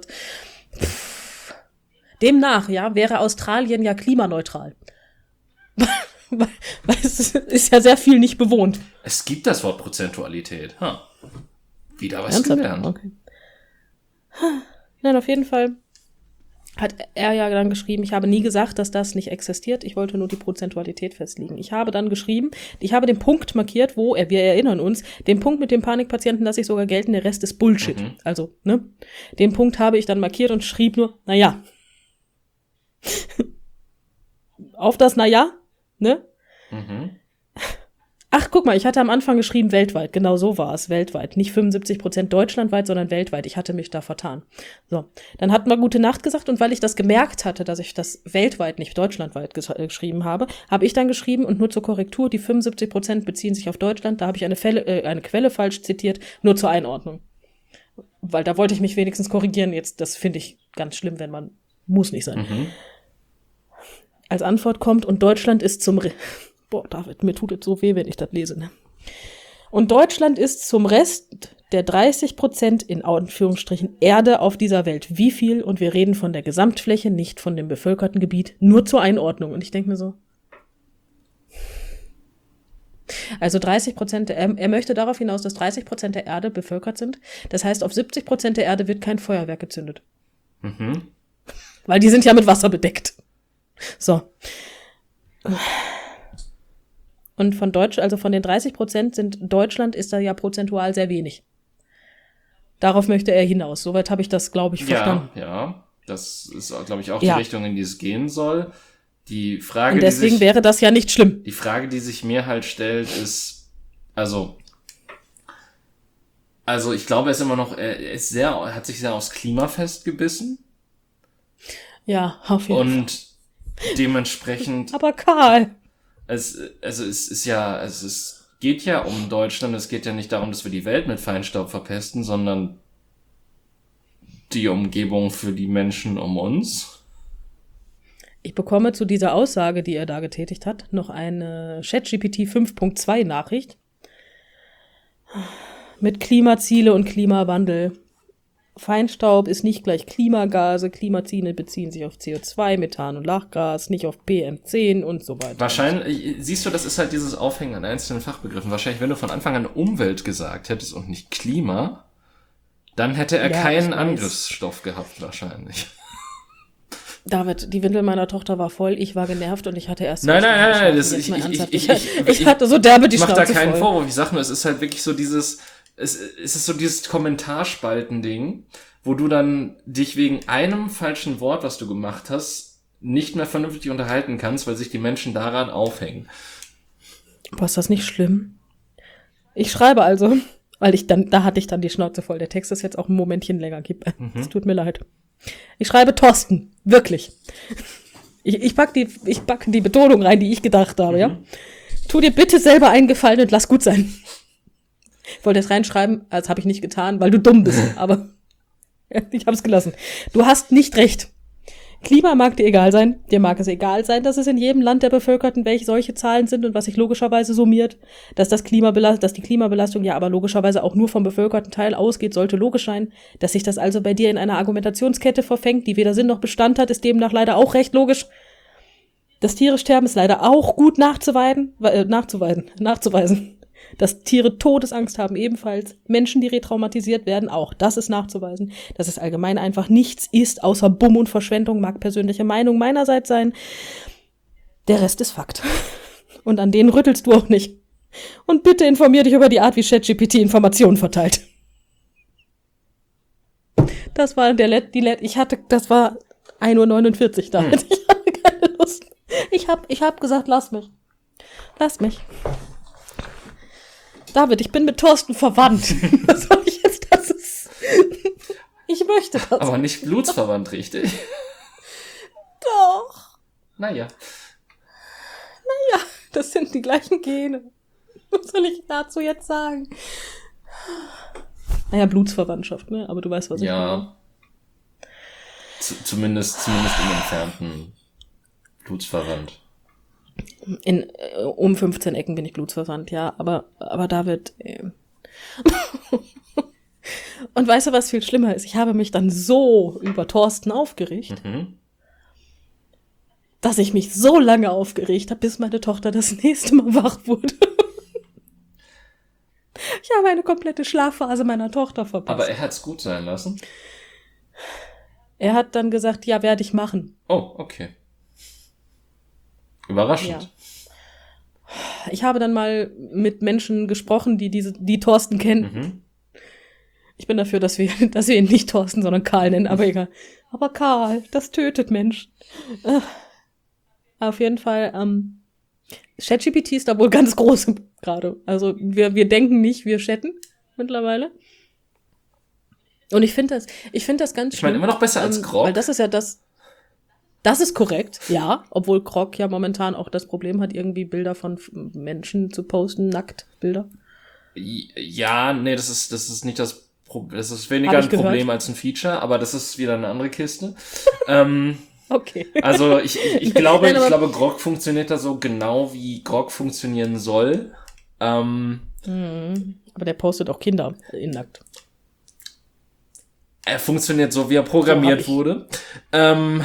Demnach, ja, wäre Australien ja klimaneutral. Weil weil es ist ja sehr viel nicht bewohnt. Es gibt das Wort Prozentualität. Ha. Wieder was Ernsthaft? gelernt. Okay. Nein, auf jeden Fall hat er ja dann geschrieben, ich habe nie gesagt, dass das nicht existiert. Ich wollte nur die Prozentualität festlegen. Ich habe dann geschrieben, ich habe den Punkt markiert, wo, er, wir erinnern uns, den Punkt mit dem Panikpatienten lasse ich sogar gelten, der Rest ist Bullshit. Mhm. Also, ne? Den Punkt habe ich dann markiert und schrieb nur, naja. Auf das Naja, ne? Mhm. Ach, guck mal, ich hatte am Anfang geschrieben weltweit. Genau so war es, weltweit. Nicht fünfundsiebzig Prozent deutschlandweit, sondern weltweit. Ich hatte mich da vertan. So, dann hat man gute Nacht gesagt und weil ich das gemerkt hatte, dass ich das weltweit, nicht deutschlandweit ges- äh, geschrieben habe, habe ich dann geschrieben und nur zur Korrektur, die fünfundsiebzig Prozent beziehen sich auf Deutschland. Da habe ich eine, Fälle, äh, eine Quelle falsch zitiert, nur zur Einordnung. Weil da wollte ich mich wenigstens korrigieren. Jetzt, das finde ich ganz schlimm, wenn man, muss nicht sein. Mhm. Als Antwort kommt, und Deutschland ist zum... Re Boah, David, mir tut es so weh, wenn ich das lese, ne? Und Deutschland ist zum Rest der dreißig Prozent in Anführungsstrichen Erde auf dieser Welt. Wie viel? Und wir reden von der Gesamtfläche, nicht von dem bevölkerten Gebiet. Nur zur Einordnung. Und ich denke mir so, also dreißig Prozent, er, er möchte darauf hinaus, dass dreißig Prozent der Erde bevölkert sind. Das heißt, auf siebzig Prozent der Erde wird kein Feuerwerk gezündet. Mhm. Weil die sind ja mit Wasser bedeckt. So. Und von Deutsch, also von den dreißig Prozent sind Deutschland ist da ja prozentual sehr wenig. Darauf möchte er hinaus. Soweit habe ich das, glaube ich, verstanden. Ja, ja. Das ist, glaube ich, auch Ja. die Richtung, in die es gehen soll. Die Frage, Und deswegen die sich, wäre das ja nicht schlimm. die Frage, die sich mir halt stellt, ist, also, also ich glaube, er ist immer noch, er ist sehr, er hat sich sehr aufs Klima festgebissen Ja, auf jeden Fall. und dementsprechend, Aber Karl, es, also es ist ja, es ist, geht ja um Deutschland, es geht ja nicht darum, dass wir die Welt mit Feinstaub verpesten, sondern die Umgebung für die Menschen um uns. ich bekomme zu dieser Aussage, die er da getätigt hat, noch eine ChatGPT fünf Punkt zwei Nachricht mit Klimaziele und Klimawandel. Feinstaub ist nicht gleich Klimagase, Klimaziele beziehen sich auf C O zwei, Methan und Lachgas, nicht auf P M zehn und so weiter. Wahrscheinlich, siehst du, das ist halt dieses Aufhängen an einzelnen Fachbegriffen. Wahrscheinlich, wenn du von Anfang an Umwelt gesagt hättest und nicht Klima, dann hätte er Ja, keinen ich weiß. Angriffsstoff gehabt, wahrscheinlich. David, die Windel meiner Tochter war voll, ich war genervt und ich hatte erst... Nein, nein, nein, nein, das, Jetzt ich, mal ich, ernsthaft. ich, ich, ich, ich, ich hatte so derbe die ich mach Schnauze da keinen voll. Vorwurf. Ich sag nur, es ist halt wirklich so dieses, es, es ist so dieses Kommentarspalten-Ding, wo du dann dich wegen einem falschen Wort, was du gemacht hast, nicht mehr vernünftig unterhalten kannst, weil sich die Menschen daran aufhängen. Boah, ist das nicht schlimm? Ich schreibe also, weil ich dann, da hatte ich dann die Schnauze voll. Der Text ist jetzt auch ein Momentchen länger. Es tut mir leid. Ich schreibe Thorsten, wirklich. Ich, ich pack die, ich pack die Betonung rein, die ich gedacht habe, Mhm. ja. Tu dir bitte selber einen Gefallen und lass gut sein. Ich wollte jetzt reinschreiben, das habe ich nicht getan, weil du dumm bist, aber ich habe es gelassen. Du hast nicht recht. Klima mag dir egal sein, dir mag es egal sein, dass es in jedem Land der Bevölkerten welche solche Zahlen sind und was sich logischerweise summiert, dass das Klimabelast- dass die Klimabelastung ja aber logischerweise auch nur vom bevölkerten Teil ausgeht, sollte logisch sein, dass sich das also bei dir in einer Argumentationskette verfängt, die weder Sinn noch Bestand hat, ist demnach leider auch recht logisch. Das Tiere sterben ist leider auch gut nachzuweisen, äh, nachzuweisen, nachzuweisen. Dass Tiere Todesangst haben ebenfalls. Menschen, die retraumatisiert werden, auch. Das ist nachzuweisen. Dass es allgemein einfach nichts ist, außer Bumm und Verschwendung, mag persönliche Meinung meinerseits sein. Der Rest ist Fakt. Und an denen rüttelst du auch nicht. Und bitte informier dich über die Art, wie ChatGPT Informationen verteilt. Das war der Let, die Let, ich hatte, das war ein Uhr neunundvierzig damit. Hm. Ich hatte keine Lust. Ich hab, ich hab gesagt, lass mich. Lass mich. David, ich bin mit Thorsten verwandt. Was soll ich jetzt, das ist... Ich möchte das. Aber nicht blutsverwandt, richtig? Doch. Naja. Naja, das sind die gleichen Gene. Was soll ich dazu jetzt sagen? Naja, Blutsverwandtschaft, ne? Aber du weißt, was ich meine. Ja. Z- zumindest, zumindest im Entfernten blutsverwandt. In äh, um fünfzehn Ecken bin ich blutsverwandt, ja, aber aber David äh. Und weißt du, was viel schlimmer ist? Ich habe mich dann so über Thorsten aufgeregt, Mhm. dass ich mich so lange aufgeregt habe, bis meine Tochter das nächste Mal wach wurde. Ich habe eine komplette Schlafphase meiner Tochter verpasst. Aber er hat's gut sein lassen. Er hat dann gesagt, ja, werde ich machen. Oh, okay. Überraschend. Ja. Ich habe dann mal mit Menschen gesprochen, die diese, die Thorsten kennen. Mhm. Ich bin dafür, dass wir, dass wir ihn nicht Thorsten, sondern Karl nennen, aber egal. Aber Karl, das tötet Menschen. Äh, auf jeden Fall, ähm, ChatGPT ist da wohl ganz groß gerade. Also wir, wir denken nicht, wir chatten mittlerweile. Und ich finde das, ich finde das ganz Ich meine, schlimm, immer noch besser als ähm, Grok. Weil das ist ja das, das ist korrekt, ja. Obwohl Grok ja momentan auch das Problem hat, irgendwie Bilder von F- Menschen zu posten, Nacktbilder. Ja, nee, das ist, das ist nicht das Problem. Das ist weniger Hab ich ein Problem gehört. als ein Feature, aber das ist wieder eine andere Kiste. ähm, Okay. also ich, ich, ich glaube, Nein, ich aber- glaube, Grok funktioniert da so genau, wie Grok funktionieren soll. Ähm, Mhm. Aber der postet auch Kinder in nackt. Er funktioniert so, wie er programmiert So hab wurde. Ähm,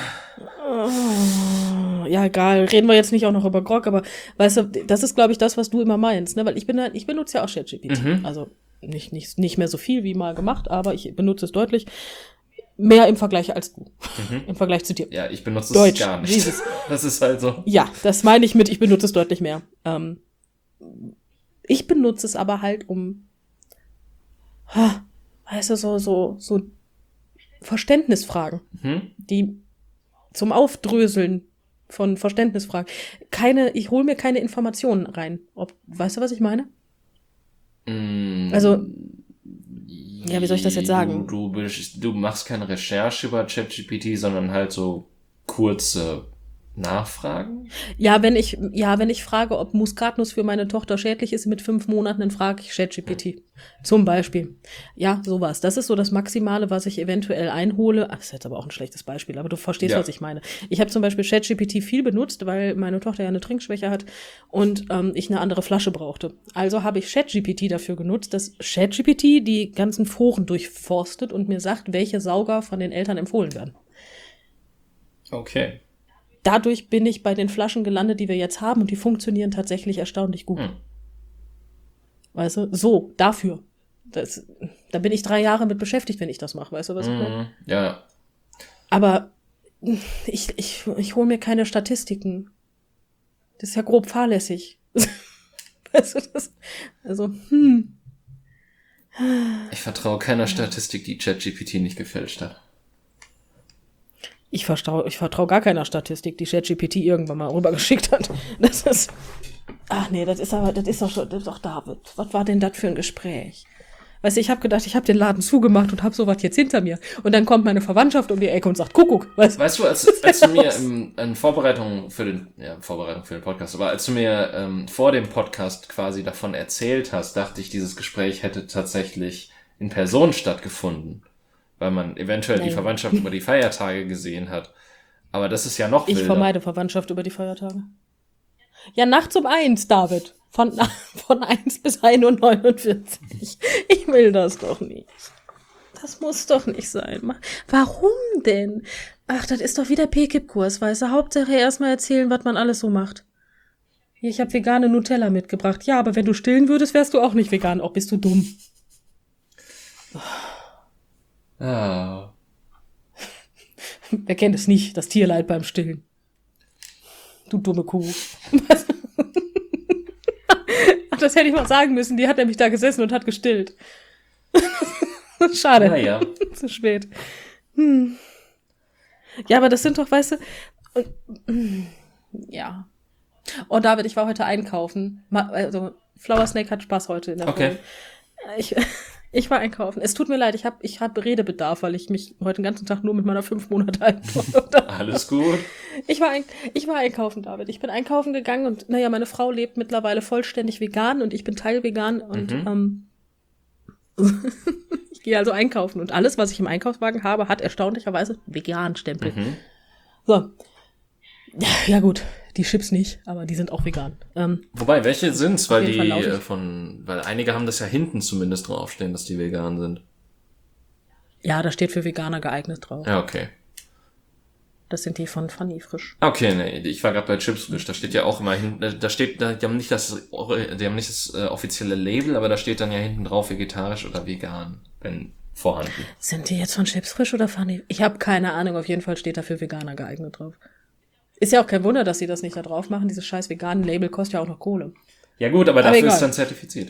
Oh, ja, egal. Reden wir jetzt nicht auch noch über Grog, aber weißt du, das ist, glaube ich, das, was du immer meinst, ne? Weil ich bin halt, ich benutze ja auch ChatGPT. Mhm. Also nicht, nicht, nicht mehr so viel wie mal gemacht, aber ich benutze es deutlich mehr im Vergleich als du. Mhm. Im Vergleich zu dir. ja, ich benutze Deutsch, es gar nicht. Jesus. Das ist halt so. Ja, das meine ich mit, ich benutze es deutlich mehr. Ähm, ich benutze es aber halt, um, ha, weißt du, so, so, so Verständnisfragen, Mhm. die zum Aufdröseln von Verständnisfragen. Keine, ich hole mir keine Informationen rein. Ob, weißt du, was ich meine? Mm, Also, ja, wie soll ich das jetzt sagen? Du, du, besch- du machst keine Recherche über ChatGPT, sondern halt so kurze Nachfragen? Ja, wenn ich, ja, wenn ich frage, ob Muskatnuss für meine Tochter schädlich ist mit fünf Monaten, dann frage ich ChatGPT. Zum Beispiel. Ja, sowas. Das ist so das Maximale, was ich eventuell einhole. Ach, das ist jetzt aber auch ein schlechtes Beispiel, aber du verstehst, Ja. was ich meine. Ich habe zum Beispiel ChatGPT viel benutzt, weil meine Tochter ja eine Trinkschwäche hat und ähm, ich eine andere Flasche brauchte. Also habe ich ChatGPT dafür genutzt, dass ChatGPT die ganzen Foren durchforstet und mir sagt, welche Sauger von den Eltern empfohlen werden. Okay. Dadurch bin ich bei den Flaschen gelandet, die wir jetzt haben, und die funktionieren tatsächlich erstaunlich gut. Hm. Weißt du, so, dafür. Das, da bin ich drei Jahre mit beschäftigt, wenn ich das mache, weißt du, was ich meine? Mhm. Ja. Aber ich, ich, ich hole mir keine Statistiken. Das ist ja grob fahrlässig. Weißt du, das, also, hm. Ich vertraue keiner Statistik, die ChatGPT nicht gefälscht hat. Ich vertraue ich vertrau gar keiner Statistik, die ChatGPT irgendwann mal rübergeschickt hat. Das ist, ach nee, das ist aber, das ist doch schon, das ist doch David. Was war denn das für ein Gespräch? Weißt du, ich habe gedacht, ich habe den Laden zugemacht und habe sowas jetzt hinter mir. Und dann kommt meine Verwandtschaft um die Ecke und sagt, Kuckuck. Weißt, Weißt du, als, als du mir im, in Vorbereitung für den, ja, Vorbereitung für den Podcast, aber als du mir ähm, vor dem Podcast quasi davon erzählt hast, dachte ich, dieses Gespräch hätte tatsächlich in Person stattgefunden, weil man eventuell die Nein. Verwandtschaft über die Feiertage gesehen hat. Aber das ist ja noch Ich wilder. vermeide Verwandtschaft über die Feiertage. Ja, nachts um eins, David. Von, von eins bis ein Uhr neunundvierzig. Ich will das doch nicht. Das muss doch nicht sein. Ma- Warum denn? Ach, das ist doch wieder P K I P-Kurs, weißt du? Hauptsache erstmal erzählen, was man alles so macht. Hier, ich habe vegane Nutella mitgebracht. Ja, aber wenn du stillen würdest, wärst du auch nicht vegan. Auch bist du dumm. Ah. Wer kennt es nicht, das Tierleid beim Stillen? Du dumme Kuh. Was? Ach, das hätte ich mal sagen müssen. Die hat nämlich da gesessen und hat gestillt. Schade. Naja. Zu spät. Hm. Ja, aber das sind doch, weißt du, und, mm, ja. Oh, David, ich war heute einkaufen. Ma- Also, Flower Snake hat Spaß heute in der Okay. Wohnung. Ich, ich war einkaufen. Es tut mir leid, ich habe ich hab Redebedarf, weil ich mich heute den ganzen Tag nur mit meiner fünf Monate alten Tochter- Alles gut. Ich war, ein, ich war einkaufen, David. Ich bin einkaufen gegangen und, naja, meine Frau lebt mittlerweile vollständig vegan und ich bin teilvegan und Mhm. ähm, ich gehe also einkaufen und alles, was ich im Einkaufswagen habe, hat erstaunlicherweise Vegan-Stempel. Mhm. So. Ja gut, die Chips nicht, aber die sind auch vegan. Ähm, Wobei, welche sind's? Weil jeden die Fall laufe ich. äh, von, weil einige haben das ja hinten zumindest draufstehen, dass die vegan sind. ja, da steht für Veganer geeignet drauf. Ja, okay. Das sind die von Funny Frisch. Okay, nee, ich war gerade bei Chips frisch, da steht ja auch immer hinten, da steht, da, die haben nicht das, die haben nicht das äh, offizielle Label, aber da steht dann ja hinten drauf vegetarisch oder vegan, wenn vorhanden. Sind die jetzt von Chips Frisch oder Funny? Ich habe keine Ahnung, auf jeden Fall steht da für Veganer geeignet drauf. Ist ja auch kein Wunder, dass sie das nicht da drauf machen. Dieses scheiß veganen Label kostet ja auch noch Kohle. Ja gut, aber, Aber dafür egal. ist dann zertifiziert.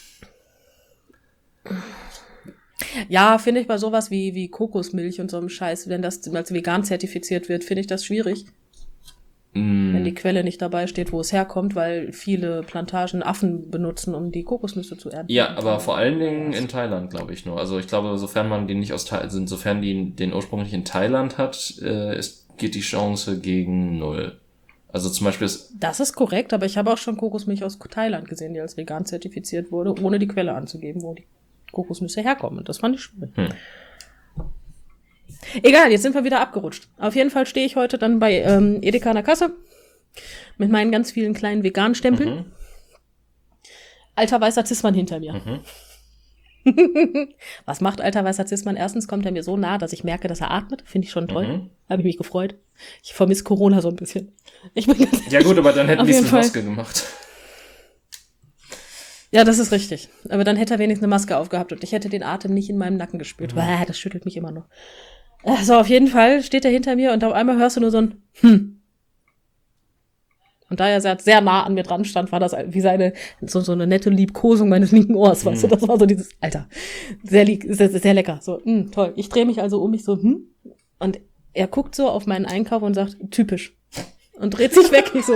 Ja, finde ich bei sowas wie, wie Kokosmilch und so einem Scheiß, wenn das als vegan zertifiziert wird, finde ich das schwierig. Mm, Wenn die Quelle nicht dabei steht, wo es herkommt, weil viele Plantagen Affen benutzen, um die Kokosnüsse zu ernten. ja, aber vor allen Dingen in Thailand, glaube ich nur. Also ich glaube, sofern man die nicht aus Thailand, sind, sofern die den Ursprung nicht in Thailand hat, äh, ist, geht die Chance gegen null. Also zum Beispiel ist, Das ist korrekt, aber ich habe auch schon Kokosmilch aus Thailand gesehen, die als vegan zertifiziert wurde, ohne die Quelle anzugeben, wo die Kokosnüsse herkommen. Und das fand ich schön. Hm. Egal, jetzt sind wir wieder abgerutscht. Auf jeden Fall stehe ich heute dann bei ähm, Edeka an der Kasse mit meinen ganz vielen kleinen Vegan-Stempeln. Mhm. alter weißer Cis-Mann hinter mir. Mhm. Was macht alter weißer Cis-Mann? Erstens kommt er mir so nah, dass ich merke, dass er atmet. Finde ich schon toll. Mhm. Habe ich mich gefreut. Ich vermisse Corona so ein bisschen. Ich bin ganz Ja gut, aber dann hätten Auf die es jeden mit Fall. Maske gemacht. Ja, das ist richtig. Aber dann hätte er wenigstens eine Maske aufgehabt und ich hätte den Atem nicht in meinem Nacken gespürt. Bäh, das schüttelt mich immer noch. Äh, So, auf jeden Fall steht er hinter mir und auf einmal hörst du nur so ein Hm. Und da er sehr, sehr nah an mir dran stand, war das wie seine, so, so eine nette Liebkosung meines linken Ohrs, weißt du? Das war so dieses, Alter, sehr, lieb, sehr, sehr lecker. So, hm, toll. Ich drehe mich also um mich so, hm. Und er guckt so auf meinen Einkauf und sagt, typisch. Und dreht sich weg. Ich so,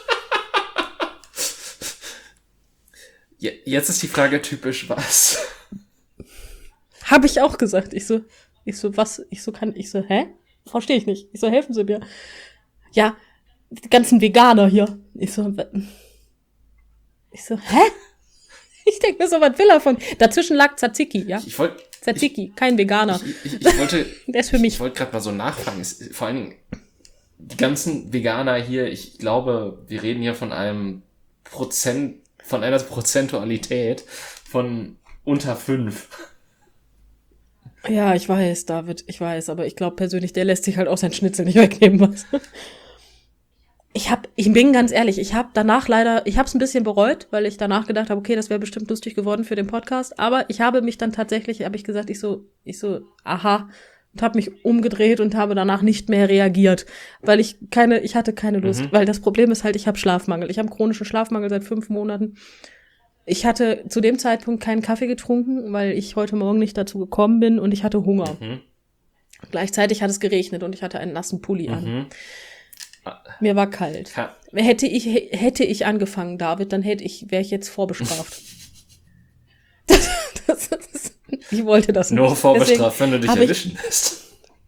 Ja, jetzt ist die Frage typisch was. hab ich auch gesagt. Ich so, ich so, was? Ich so, kann, ich so, hä? Verstehe ich nicht. Ich so, helfen Sie mir. Ja, die ganzen Veganer hier. Ich so, wa- ich so, hä? Ich denk mir so, was will er von? Dazwischen lag Tzatziki, ja? Ich wollte Tzatziki, kein Veganer. ich, ich, ich wollte Der ist für mich. ich wollte gerade mal so nachfragen. Es- Vor allen Dingen die ganzen Veganer hier, ich glaube, wir reden hier von einem Prozent, von einer Prozentualität von unter fünf. Ja, ich weiß, David, ich weiß, aber ich glaube persönlich, der lässt sich halt auch sein Schnitzel nicht wegnehmen. Was? Ich hab, ich bin ganz ehrlich, ich habe danach leider, ich habe es ein bisschen bereut, weil ich danach gedacht habe, okay, das wäre bestimmt lustig geworden für den Podcast, aber ich habe mich dann tatsächlich, habe ich gesagt, ich so, ich so, aha, und habe mich umgedreht und habe danach nicht mehr reagiert, weil ich keine, ich hatte keine Lust, Mhm. weil das Problem ist halt, ich habe Schlafmangel, ich habe chronischen Schlafmangel seit fünf Monaten. Ich hatte zu dem Zeitpunkt keinen Kaffee getrunken, weil ich heute Morgen nicht dazu gekommen bin und ich hatte Hunger. Mhm. Gleichzeitig hat es geregnet und ich hatte einen nassen Pulli an. Mhm. Mir war kalt. Ka- Hätte ich, hätte ich angefangen, David, dann hätte ich, wäre ich jetzt vorbestraft. das, das, das, ich wollte das Nur nicht. vorbestraft, wenn du dich habe ich- erwischen lässt.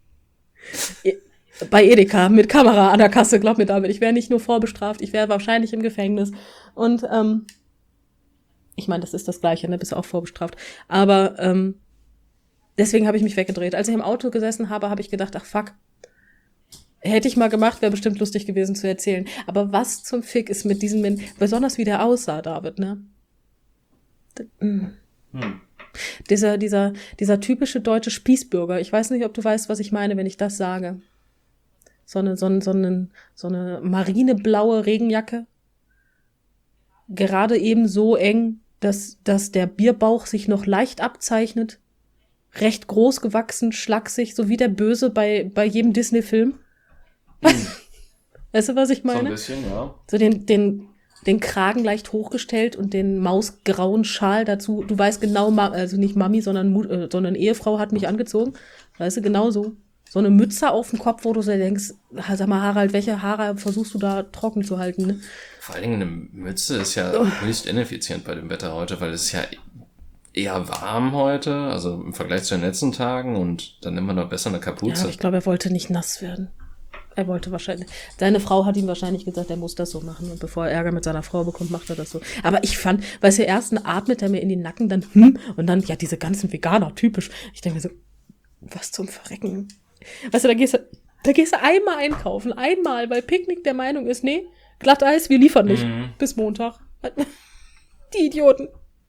Bei Edeka mit Kamera an der Kasse, glaub mir, David, ich wäre nicht nur vorbestraft, ich wäre wahrscheinlich im Gefängnis. Und ähm, ich meine, das ist das Gleiche, ne? Bist auch vorbestraft. Aber ähm, deswegen habe ich mich weggedreht. Als ich im Auto gesessen habe, habe ich gedacht, ach fuck, hätte ich mal gemacht, wäre bestimmt lustig gewesen zu erzählen. Aber was zum Fick ist mit diesem, Men- besonders wie der aussah, David, ne? D- mm. Hm. Dieser, dieser, dieser typische deutsche Spießbürger. Ich weiß nicht, ob du weißt, was ich meine, wenn ich das sage. So eine, so eine, so eine, so eine marineblaue Regenjacke. Gerade eben so eng, dass, dass der Bierbauch sich noch leicht abzeichnet. Recht groß gewachsen, schlaksig, so wie der Böse bei, bei jedem Disney-Film. Weißt du, was ich So ein meine? bisschen, ja. So den, den, den Kragen leicht hochgestellt und den mausgrauen Schal dazu. Du weißt genau, Ma- also nicht Mami, sondern, Mu- äh, sondern Ehefrau hat mich angezogen. Weißt du, genau so. So eine Mütze auf dem Kopf, wo du so denkst, ha, sag mal, Harald, welche Haare versuchst du da trocken zu halten? Ne? Vor allen Dingen eine Mütze ist ja höchst ineffizient bei dem Wetter heute, weil es ist ja eher warm heute, also im Vergleich zu den letzten Tagen, und dann nimmt man doch besser eine Ja, Kapuze. aber ich glaube, er wollte nicht nass werden. Er wollte wahrscheinlich, seine Frau hat ihm wahrscheinlich gesagt, er muss das so machen. Und bevor er Ärger mit seiner Frau bekommt, macht er das so. Aber ich fand, weißt du, erst atmet er mir in den Nacken, dann hm, und dann, ja, diese ganzen Veganer, typisch. Ich denke mir so, was zum Verrecken. Weißt du, da gehst du, da gehst du einmal einkaufen, einmal, weil Picknick der Meinung ist, nee, Glatteis, wir liefern nicht. Mhm. Bis Montag. Die Idioten.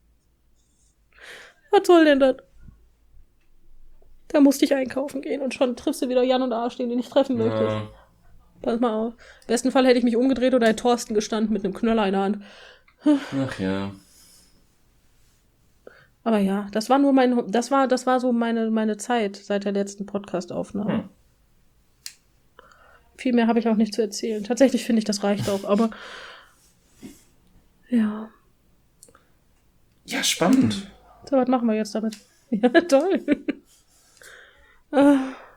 Was soll denn das? Da musste ich einkaufen gehen und schon triffst du wieder Jan und Arsch, den du nicht treffen möchtest. Ja. Pass mal auf. Im besten Fall hätte ich mich umgedreht oder hätte Thorsten gestanden mit einem Knöller in der Hand. Ach ja. Aber ja, das war nur mein, das war, das war so meine, meine Zeit seit der letzten Podcast-Aufnahme. Hm. Viel mehr habe ich auch nicht zu erzählen. Tatsächlich finde ich, das reicht auch, aber ja. Ja, spannend. So, was machen wir jetzt damit? Ja, toll. äh,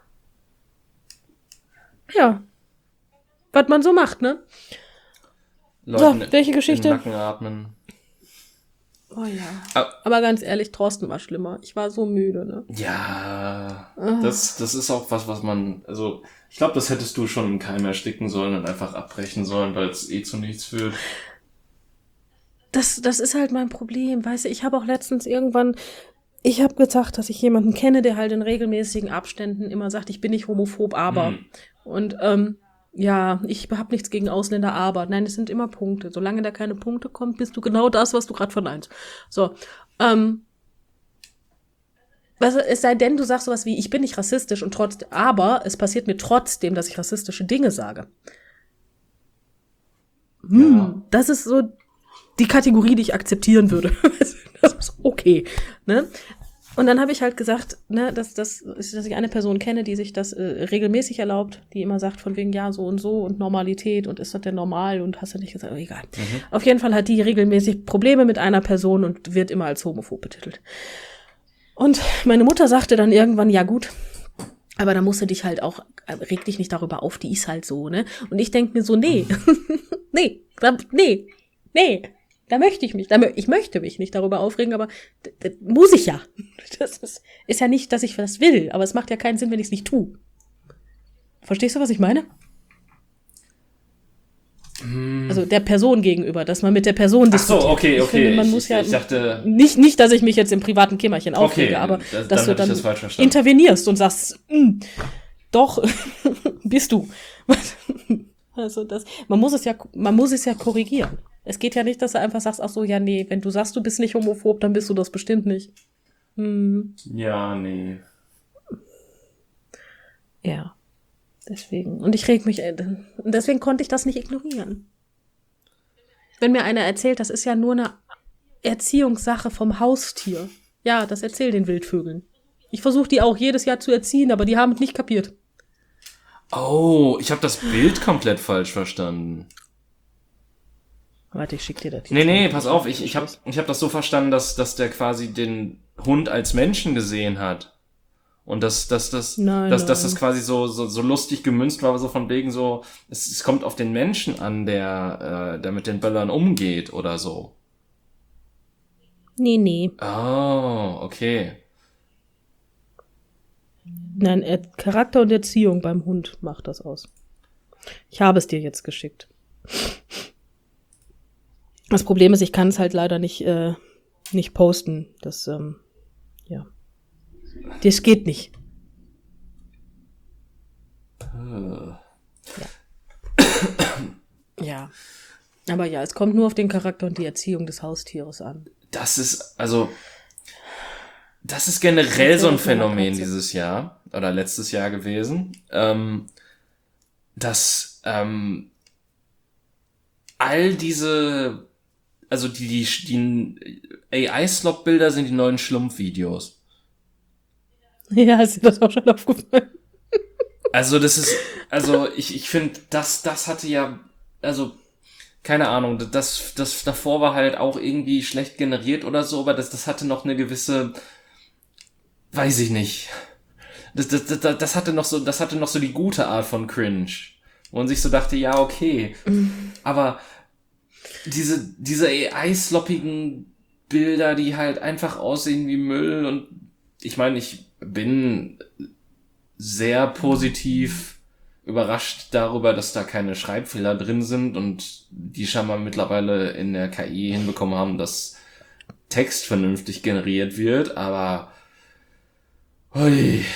ja. Was man so macht, ne? Leuten So, welche Geschichte? in den Nacken atmen. Oh ja. Ah. Aber ganz ehrlich, Thorsten war schlimmer. Ich war so müde, ne? Ja, Ah. das, das ist auch was, was man, also ich glaube, das hättest du schon im Keim ersticken sollen und einfach abbrechen sollen, weil es eh zu nichts führt. Das, das ist halt mein Problem, weißt du, ich habe auch letztens irgendwann, ich habe gesagt, dass ich jemanden kenne, der halt in regelmäßigen Abständen immer sagt, ich bin nicht homophob, aber. Hm. Und ähm, Ja, ich habe nichts gegen Ausländer, aber nein, es sind immer Punkte. Solange da keine Punkte kommen, bist du genau das, was du gerade verneinst. So, ähm, was, es sei denn, du sagst sowas wie, ich bin nicht rassistisch und trotz, aber es passiert mir trotzdem, dass ich rassistische Dinge sage. Hm, Ja. das ist so die Kategorie, die ich akzeptieren würde. Das ist okay, ne? Und dann habe ich halt gesagt, ne, dass, dass, dass ich eine Person kenne, die sich das äh, regelmäßig erlaubt, die immer sagt von wegen, ja, so und so und Normalität und ist das denn normal und hast du nicht gesagt, oh, egal. Mhm. Auf jeden Fall hat die regelmäßig Probleme mit einer Person und wird immer als homophob betitelt. Und meine Mutter sagte dann irgendwann, ja gut, aber da musst du dich halt auch, äh, reg dich nicht darüber auf, die ist halt so, ne? Und ich denke mir so, nee, nee, da, nee, nee. Da möchte ich mich, da, mö- ich möchte mich nicht darüber aufregen, aber d- d- muss ich ja. Das ist, ist ja nicht, dass ich das will, aber es macht ja keinen Sinn, wenn ich es nicht tue. Verstehst du, was ich meine? Mm. Also der Person gegenüber, dass man mit der Person Ach so, diskutiert. okay, Ich okay. finde, man ich, muss ja ich dachte, nicht, nicht, dass ich mich jetzt im privaten Kämmerchen aufrege, okay, aber das, dass dann du hab ich dann das falsch verstanden. intervenierst und sagst, "Mm, doch, bist du." Also das, man muss es ja, man muss es ja korrigieren. Es geht ja nicht, dass du einfach sagst, ach so, ja, nee, wenn du sagst, du bist nicht homophob, dann bist du das bestimmt nicht. Hm, Ja, nee. ja, deswegen. Und ich reg mich, äh, und deswegen konnte ich das nicht ignorieren. Wenn mir einer erzählt, das ist ja nur eine Erziehungssache vom Haustier. Ja, das erzähl den Wildvögeln. Ich versuche die auch jedes Jahr zu erziehen, aber die haben es nicht kapiert. Oh, ich habe das Bild komplett falsch verstanden. Warte, ich schick dir das. Nee, nee, pass auf, ich, ich habe ich hab das so verstanden, dass, dass der quasi den Hund als Menschen gesehen hat. Und dass, dass, dass, Nein, dass, dass nein. das quasi so, so, so lustig gemünzt war, so von wegen so, es, es kommt auf den Menschen an, der, äh, der mit den Böllern umgeht oder so. Nee, nee. Oh, okay. Nein, er, Charakter und Erziehung beim Hund macht das aus. Ich habe es dir jetzt geschickt. Das Problem ist, ich kann es halt leider nicht, äh, nicht posten. Das, ähm, ja. Das geht nicht. Ja. Aber ja, es kommt nur auf den Charakter und die Erziehung des Haustieres an. Das ist, also, das ist generell so ein Phänomen dieses Jahr oder letztes Jahr gewesen, ähm, dass ähm, all diese, also die, die, die A I-Slop-Bilder sind die neuen Schlumpfvideos. Ja, ist dir das auch schon aufgefallen? Also das ist, also ich, ich finde, das, das hatte ja, also keine Ahnung, das, das davor war halt auch irgendwie schlecht generiert oder so, aber das, das hatte noch eine gewisse, weiß ich nicht, das, das, das, das hatte noch so, das hatte noch so die gute Art von Cringe, wo man sich so dachte, ja okay, aber diese, diese A I-sloppigen Bilder, die halt einfach aussehen wie Müll und ich meine, ich bin sehr positiv überrascht darüber, dass da keine Schreibfehler drin sind und die scheinbar mittlerweile in der K I hinbekommen haben, dass Text vernünftig generiert wird, aber hui.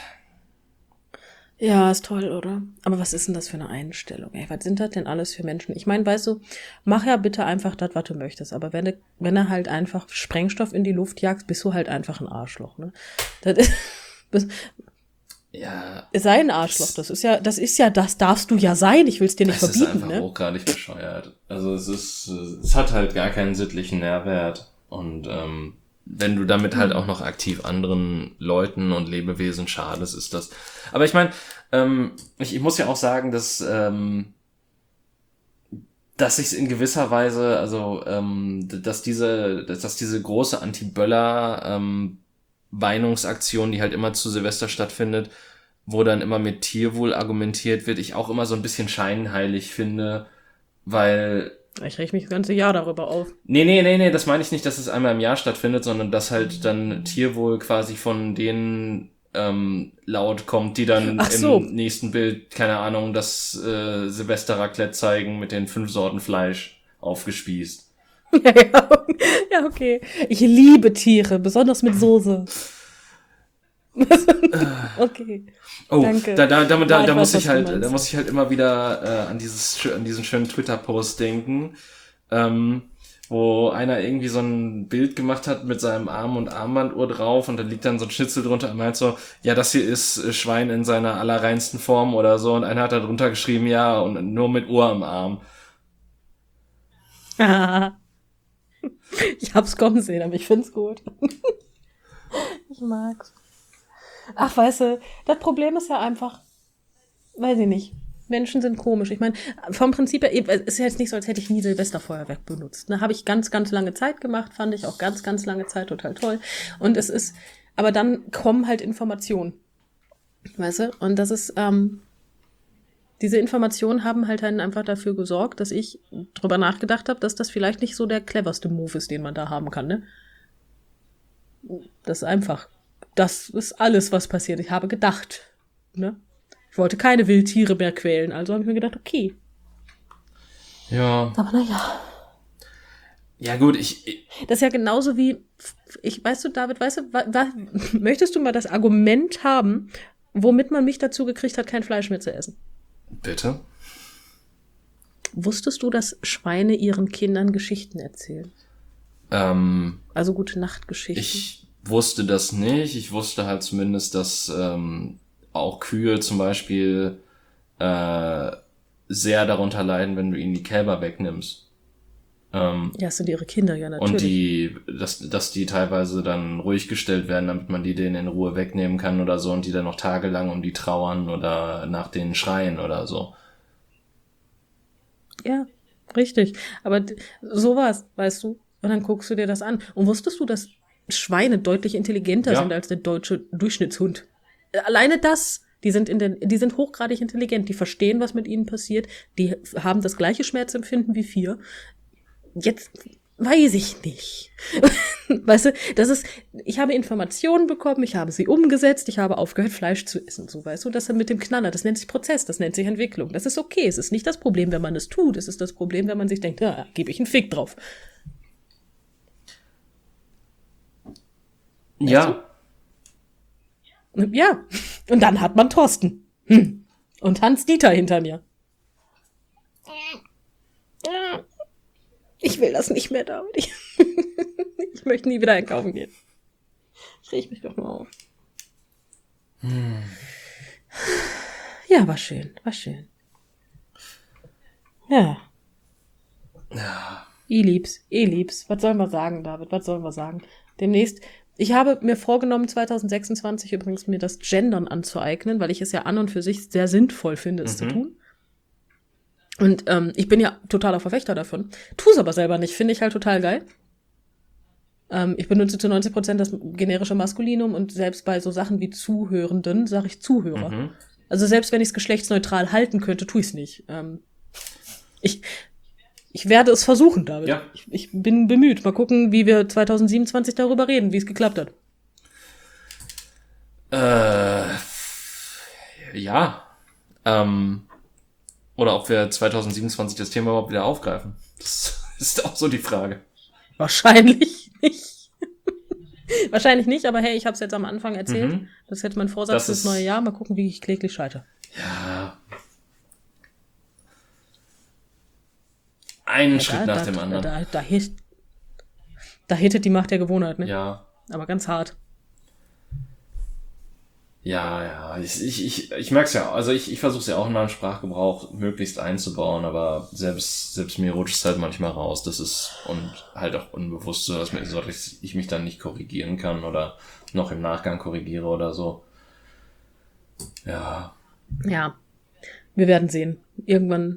Ja, ist toll, oder? Aber was ist denn das für eine Einstellung? Ey, was sind das denn alles für Menschen? Ich meine, weißt du, mach ja bitte einfach das, was du möchtest. Aber wenn du, wenn du halt einfach Sprengstoff in die Luft jagst, bist du halt einfach ein Arschloch, ne? Das ist, das, Ja, sei ein Arschloch. Das ist ja, das ist ja, das darfst du ja sein. Ich will's dir nicht es ist verbieten, einfach ne? hochgradig bescheuert. Also es ist, es hat halt gar keinen sittlichen Nährwert und ähm, wenn du damit halt auch noch aktiv anderen Leuten und Lebewesen schadest, ist das. Aber ich meine, ähm, ich, ich muss ja auch sagen, dass ähm, dass ich es in gewisser Weise, also ähm, dass diese, dass, dass diese große Anti-Böller ähm, Meinungsaktion, die halt immer zu Silvester stattfindet, wo dann immer mit Tierwohl argumentiert wird, ich auch immer so ein bisschen scheinheilig finde, weil Ich reg mich das ganze Jahr darüber auf. Nee, nee, nee, nee, das meine ich nicht, dass es einmal im Jahr stattfindet, sondern dass halt dann Tierwohl quasi von denen ähm, laut kommt, die dann Ach so. im nächsten Bild, keine Ahnung, das äh, Silvester-Raclette zeigen mit den fünf Sorten Fleisch aufgespießt. Ja, ja, ja, okay. Ich liebe Tiere, besonders mit Soße. Okay. Oh, Danke. da, da, da, da, Ja, da ich muss weiß, ich was du halt, da meinst. muss ich halt immer wieder äh, an dieses, schö- an diesen schönen Twitter-Post denken, ähm, wo einer irgendwie so ein Bild gemacht hat mit seinem Arm- und Armbanduhr drauf und da liegt dann so ein Schnitzel drunter und meint so, ja, das hier ist äh, Schwein in seiner allerreinsten Form oder so und einer hat da drunter geschrieben, ja, und nur mit Uhr am Arm. Ich hab's kommen sehen, aber ich find's gut. Ich mag's. Ach, weißt du, das Problem ist ja einfach, weiß ich nicht, Menschen sind komisch. Ich meine, vom Prinzip her, es ist ja jetzt nicht so, als hätte ich nie Silvesterfeuerwerk benutzt. Ne, habe ich ganz, ganz lange Zeit gemacht, fand ich auch ganz, ganz lange Zeit total toll. Und es ist, aber dann kommen halt Informationen. Weißt du? Und das ist, ähm, diese Informationen haben halt dann einfach dafür gesorgt, dass ich drüber nachgedacht habe, dass das vielleicht nicht so der cleverste Move ist, den man da haben kann, ne? Das ist einfach, das ist alles, was passiert. Ich habe gedacht, ne? Ich wollte keine Wildtiere mehr quälen, also habe ich mir gedacht, okay. Ja. Aber naja. Ja gut, ich, ich Das ist ja genauso wie, ich, weißt du, David, weißt du, wa, wa, möchtest du mal das Argument haben, womit man mich dazu gekriegt hat, kein Fleisch mehr zu essen? bitte? Wusstest du, dass Schweine ihren Kindern Geschichten erzählen? Ähm, Also gute Nachtgeschichten. ich wusste das nicht. Ich wusste halt zumindest, dass ähm, auch Kühe zum Beispiel äh, sehr darunter leiden, wenn du ihnen die Kälber wegnimmst. Ähm, Ja, das sind ihre Kinder, ja, natürlich. und die, dass, dass die teilweise dann ruhig gestellt werden, damit man die denen in Ruhe wegnehmen kann oder so und die dann noch tagelang um die trauern oder nach denen schreien oder so. Ja, richtig. Aber d- sowas, weißt du? Und dann guckst du dir das an. Und wusstest du, dass Schweine deutlich intelligenter Ja. sind als der deutsche Durchschnittshund? Äh, Alleine das, die sind in den, die sind hochgradig intelligent, die verstehen, was mit ihnen passiert, die haben das gleiche Schmerzempfinden wie wir. Jetzt weiß ich nicht. Weißt du, das ist, ich habe Informationen bekommen, ich habe sie umgesetzt, ich habe aufgehört, Fleisch zu essen. So, weißt du, das mit dem Knaller, das nennt sich Prozess, das nennt sich Entwicklung. Das ist okay. Es ist nicht das Problem, wenn man es tut. Es ist das Problem, wenn man sich denkt, ja, gebe ich einen Fick drauf. Ja, Ja. Und dann hat man Thorsten. Hm. Und Hans-Dieter hinter mir. Ich will das nicht mehr, David. Ich, ich möchte nie wieder einkaufen gehen. Ich reg mich doch nur auf. Hm. Ja, war schön, war schön. Ja. Ja. Ich lieb's, ich lieb's. Was sollen wir sagen, David? Was sollen wir sagen? Demnächst. Ich habe mir vorgenommen, zwanzig sechsundzwanzig übrigens mir das Gendern anzueignen, weil ich es ja an und für sich sehr sinnvoll finde, es Mhm. zu tun. Und ähm, ich bin ja totaler Verfechter davon. Tu's aber selber nicht, finde ich halt total geil. Ähm, ich benutze zu neunzig Prozent das generische Maskulinum und selbst bei so Sachen wie Zuhörenden sage ich Zuhörer. Mhm. Also selbst wenn ich es geschlechtsneutral halten könnte, tue ich es nicht. Ähm, ich, ich werde es versuchen, David. Ja. Ich, ich bin bemüht. Mal gucken, wie wir zwanzig siebenundzwanzig darüber reden, wie es geklappt hat. Äh, ja. Ähm, oder ob wir zwanzig siebenundzwanzig das Thema überhaupt wieder aufgreifen. Das ist auch so die Frage. Wahrscheinlich nicht. Wahrscheinlich nicht, aber hey, ich habe es jetzt am Anfang erzählt. Mhm. Das ist jetzt mein Vorsatz Das fürs ist- neue Jahr. Mal gucken, wie ich kläglich scheitere. Ja. Einen Schritt da, nach da, dem anderen. Da, da, da, hit, da hittet die Macht der Gewohnheit, ne? Ja. Aber ganz hart. Ja, ja, ich, ich, ich, ich merk's ja, also ich, ich versuche es ja auch in meinem Sprachgebrauch möglichst einzubauen, aber selbst, selbst mir rutscht es halt manchmal raus, das ist, und halt auch unbewusst so, dass mir, so, dass ich mich dann nicht korrigieren kann oder noch im Nachgang korrigiere oder so. Ja. Ja, wir werden sehen. Irgendwann.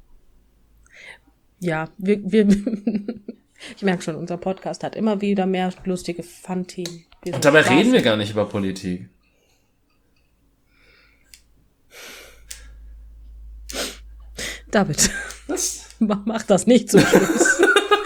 Ja, wir, wir ich merke schon, unser Podcast hat immer wieder mehr lustige Fun-Themen. Wir Und sind dabei Spaß. reden wir gar nicht über Politik. David, Was? mach mach das nicht zum Schluss.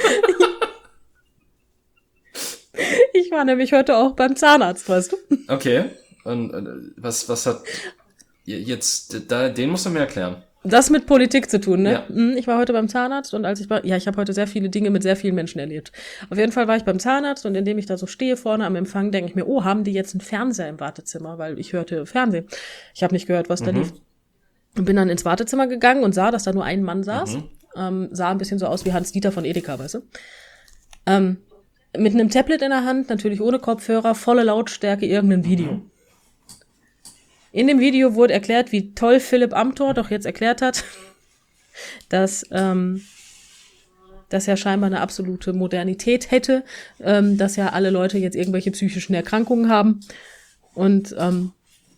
Ich war nämlich heute auch beim Zahnarzt, weißt du? Okay. Und äh, was, was hat, jetzt, da, den musst du mir erklären. Das mit Politik zu tun, ne? Ja. Mhm, ich war heute beim Zahnarzt und als ich war, ja, ich habe heute sehr viele Dinge mit sehr vielen Menschen erlebt. Auf jeden Fall war ich beim Zahnarzt und indem ich da so stehe vorne am Empfang, denke ich mir, oh, haben die jetzt einen Fernseher im Wartezimmer? Weil ich hörte Fernsehen. Ich habe nicht gehört, was da Mhm. lief. Und bin dann ins Wartezimmer gegangen und sah, dass da nur ein Mann saß. Mhm. Ähm, sah ein bisschen so aus wie Hans-Dieter von Edeka, weißt du? Ähm, mit einem Tablet in der Hand, natürlich ohne Kopfhörer, volle Lautstärke, irgendein Video. Mhm. In dem Video wurde erklärt, wie toll Philipp Amthor doch jetzt erklärt hat, dass ähm, das ja scheinbar eine absolute Modernität hätte, ähm, dass ja alle Leute jetzt irgendwelche psychischen Erkrankungen haben und ähm,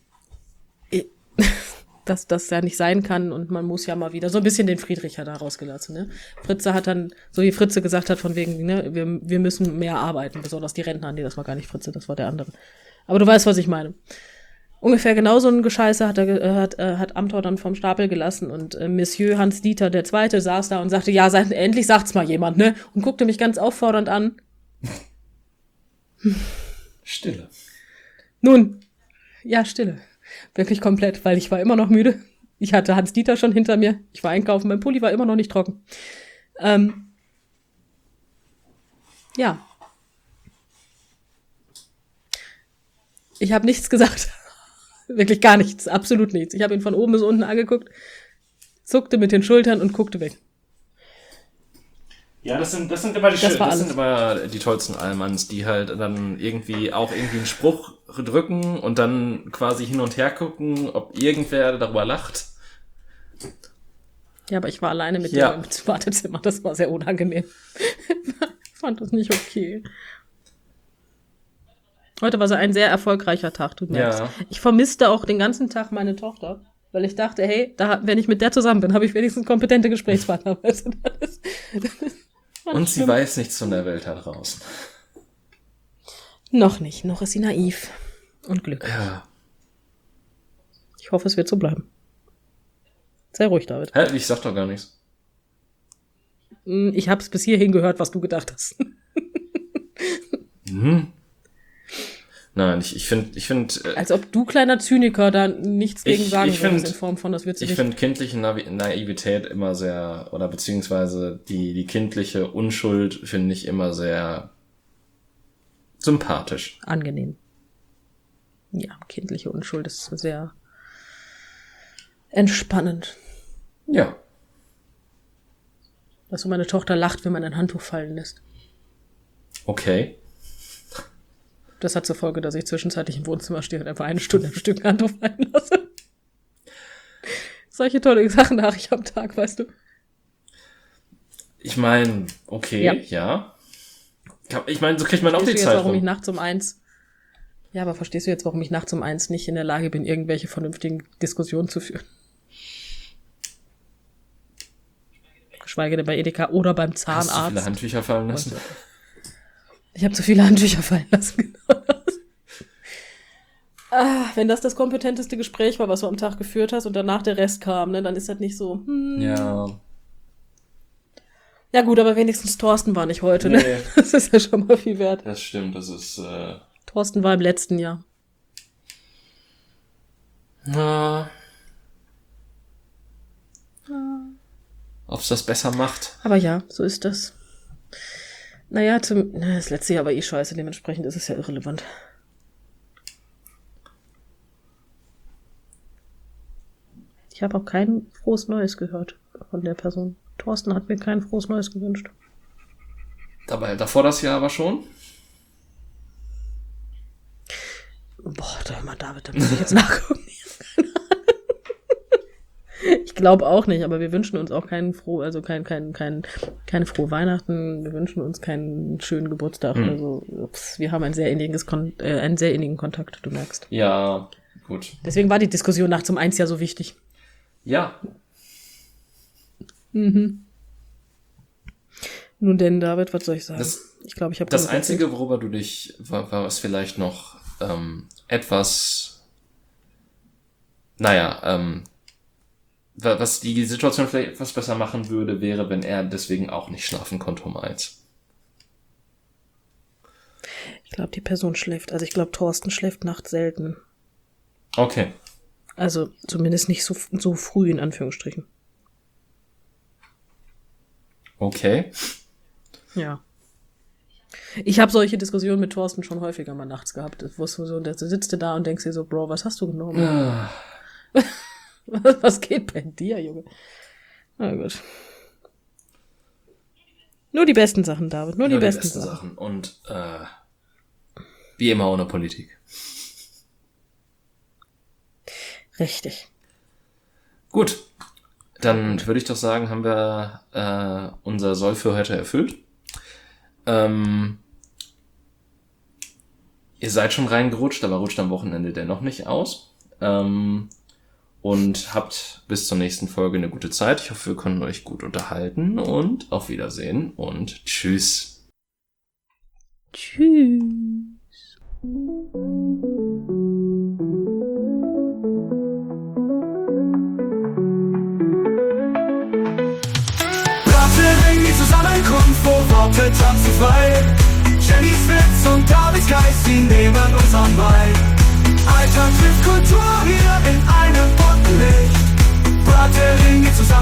dass das ja nicht sein kann und man muss ja mal wieder so ein bisschen den Friedrich hat da rausgelassen. Ne? Fritze hat dann, so wie Fritze gesagt hat, von wegen, ne, wir, wir müssen mehr arbeiten, besonders die Rentner, nee, das war gar nicht Fritze, das war der andere. Aber du weißt, was ich meine. Ungefähr genau so ein Gescheiße hat, er, äh, hat, äh, hat Amthor dann vom Stapel gelassen und äh, Monsieur Hans-Dieter der Zweite saß da und sagte, ja, sag, endlich sagt's mal jemand, ne? Und guckte mich ganz auffordernd an. Stille. Nun, ja, Stille. Wirklich komplett, weil ich war immer noch müde. Ich hatte Hans-Dieter schon hinter mir. Ich war einkaufen, mein Pulli war immer noch nicht trocken. Ähm, ja. Ich habe nichts gesagt. Wirklich gar nichts, absolut nichts. Ich habe ihn von oben bis unten angeguckt, zuckte mit den Schultern und guckte weg. Ja, das sind, das sind immer die Das Schö- war das alles. sind immer die tollsten Allmanns, die halt dann irgendwie auch irgendwie einen Spruch drücken und dann quasi hin und her gucken, ob irgendwer darüber lacht. Ja, aber ich war alleine mit Ja. dem im Wartezimmer. Das war sehr unangenehm. Ich fand das nicht okay. Heute war so ein sehr erfolgreicher Tag, du merkst. Ja. Ich vermisste auch den ganzen Tag meine Tochter, weil ich dachte, hey, da, wenn ich mit der zusammen bin, habe ich wenigstens kompetente Gesprächspartner. Weißt du, das ist, das ist Und sie weiß nichts von der Welt da draußen. noch nicht, noch ist sie naiv und glücklich. Ja. Ich hoffe, es wird so bleiben. Sei ruhig, David. Hä? Ich sag doch gar nichts. Hm, Ich habe es bis hierhin gehört, was du gedacht hast. Mhm. Nein, ich, ich finde, ich finde, äh, Als ob du, kleiner Zyniker, da nichts gegen Ich- sagen ich würdest find- in Form von, das wird sie ich nicht. finde kindliche Navi- Naivität immer sehr, oder beziehungsweise die, die kindliche Unschuld finde ich immer sehr sympathisch. Angenehm. Ja, kindliche Unschuld ist sehr entspannend. Ja. Dass so meine Tochter lacht, wenn man ein Handtuch fallen lässt. Okay. Das hat zur Folge, dass ich zwischenzeitlich im Wohnzimmer stehe und einfach eine Stunde ein Stück Handtuch fallen lasse. Solche tolle Sachen mache ich am Tag, weißt du. Ich meine, okay, Ja. ja. Ich meine, so kriegt man auch die Verstehst du Zeit jetzt, warum ich rum. nachts um eins... Ja, aber verstehst du jetzt, warum ich nachts um eins nicht in der Lage bin, irgendwelche vernünftigen Diskussionen zu führen? Geschweige denn bei Edeka oder beim Hast du viele Zahnarzt. Handtücher fallen lassen? Ich habe zu viele Handtücher fallen lassen. Genau das. Ah, wenn das das kompetenteste Gespräch war, was du am Tag geführt hast und danach der Rest kam, ne, dann ist das nicht so. Hm. Ja. Ja gut, aber wenigstens Thorsten war nicht heute. Ne? Nee. Das ist ja schon mal viel wert. Das stimmt, das ist, äh, Thorsten war im letzten Jahr. na, ob's das besser macht? Aber ja, so ist das. Naja, zum, na, das letzte Jahr war eh scheiße, dementsprechend ist es ja irrelevant. Ich habe auch kein frohes Neues gehört von der Person. Thorsten hat mir kein frohes Neues gewünscht. Aber davor das Jahr aber schon? Boah, da hör mal, David, da muss ich jetzt nachgucken. Ich glaube auch nicht, aber wir wünschen uns auch keinen froh, also kein, kein, kein, keine frohe Weihnachten. Wir wünschen uns keinen schönen Geburtstag. Hm. Also ups, wir haben ein sehr inniges Kon äh, einen sehr innigen Kontakt, du merkst. Ja, gut. Deswegen war die Diskussion nachts um eins ja so wichtig. Ja, Mhm. Nun denn, David, was soll ich sagen? Das- ich glaube, ich habe das Einzige, worüber du dich, war, war es vielleicht noch ähm, etwas, naja, ähm, wa- was die Situation vielleicht etwas besser machen würde, wäre, wenn er deswegen auch nicht schlafen konnte um eins. Ich glaube, die Person schläft. Also ich glaube, Thorsten schläft nachts selten. Okay. Also zumindest nicht so, so früh, in Anführungsstrichen. Okay. Ja. Ich habe solche Diskussionen mit Thorsten schon häufiger mal nachts gehabt. Wo so, so, da sitzt du da und denkst dir so, Bro, was hast du genommen? Ah. Was geht bei dir, Junge? Na gut. Nur die besten Sachen, David. Nur, Nur die, die besten, besten Sachen. Sachen. Und äh, wie immer ohne Politik. Richtig. Gut. Dann würde ich doch sagen, haben wir äh, unser Soll für heute erfüllt. Ähm, ihr seid schon reingerutscht, aber rutscht am Wochenende dennoch nicht aus. Ähm, und habt bis zur nächsten Folge eine gute Zeit. Ich hoffe, wir können euch gut unterhalten und auf Wiedersehen und tschüss. Tschüss. Brattering, die Zusammenkunft, wo Worte tanzen frei. Jennys Witz und Davids Geist, sie nehmen uns an bei. Alltag trifft Kultur hier in einem bunten Licht. Brattering, die Zusammenkunft.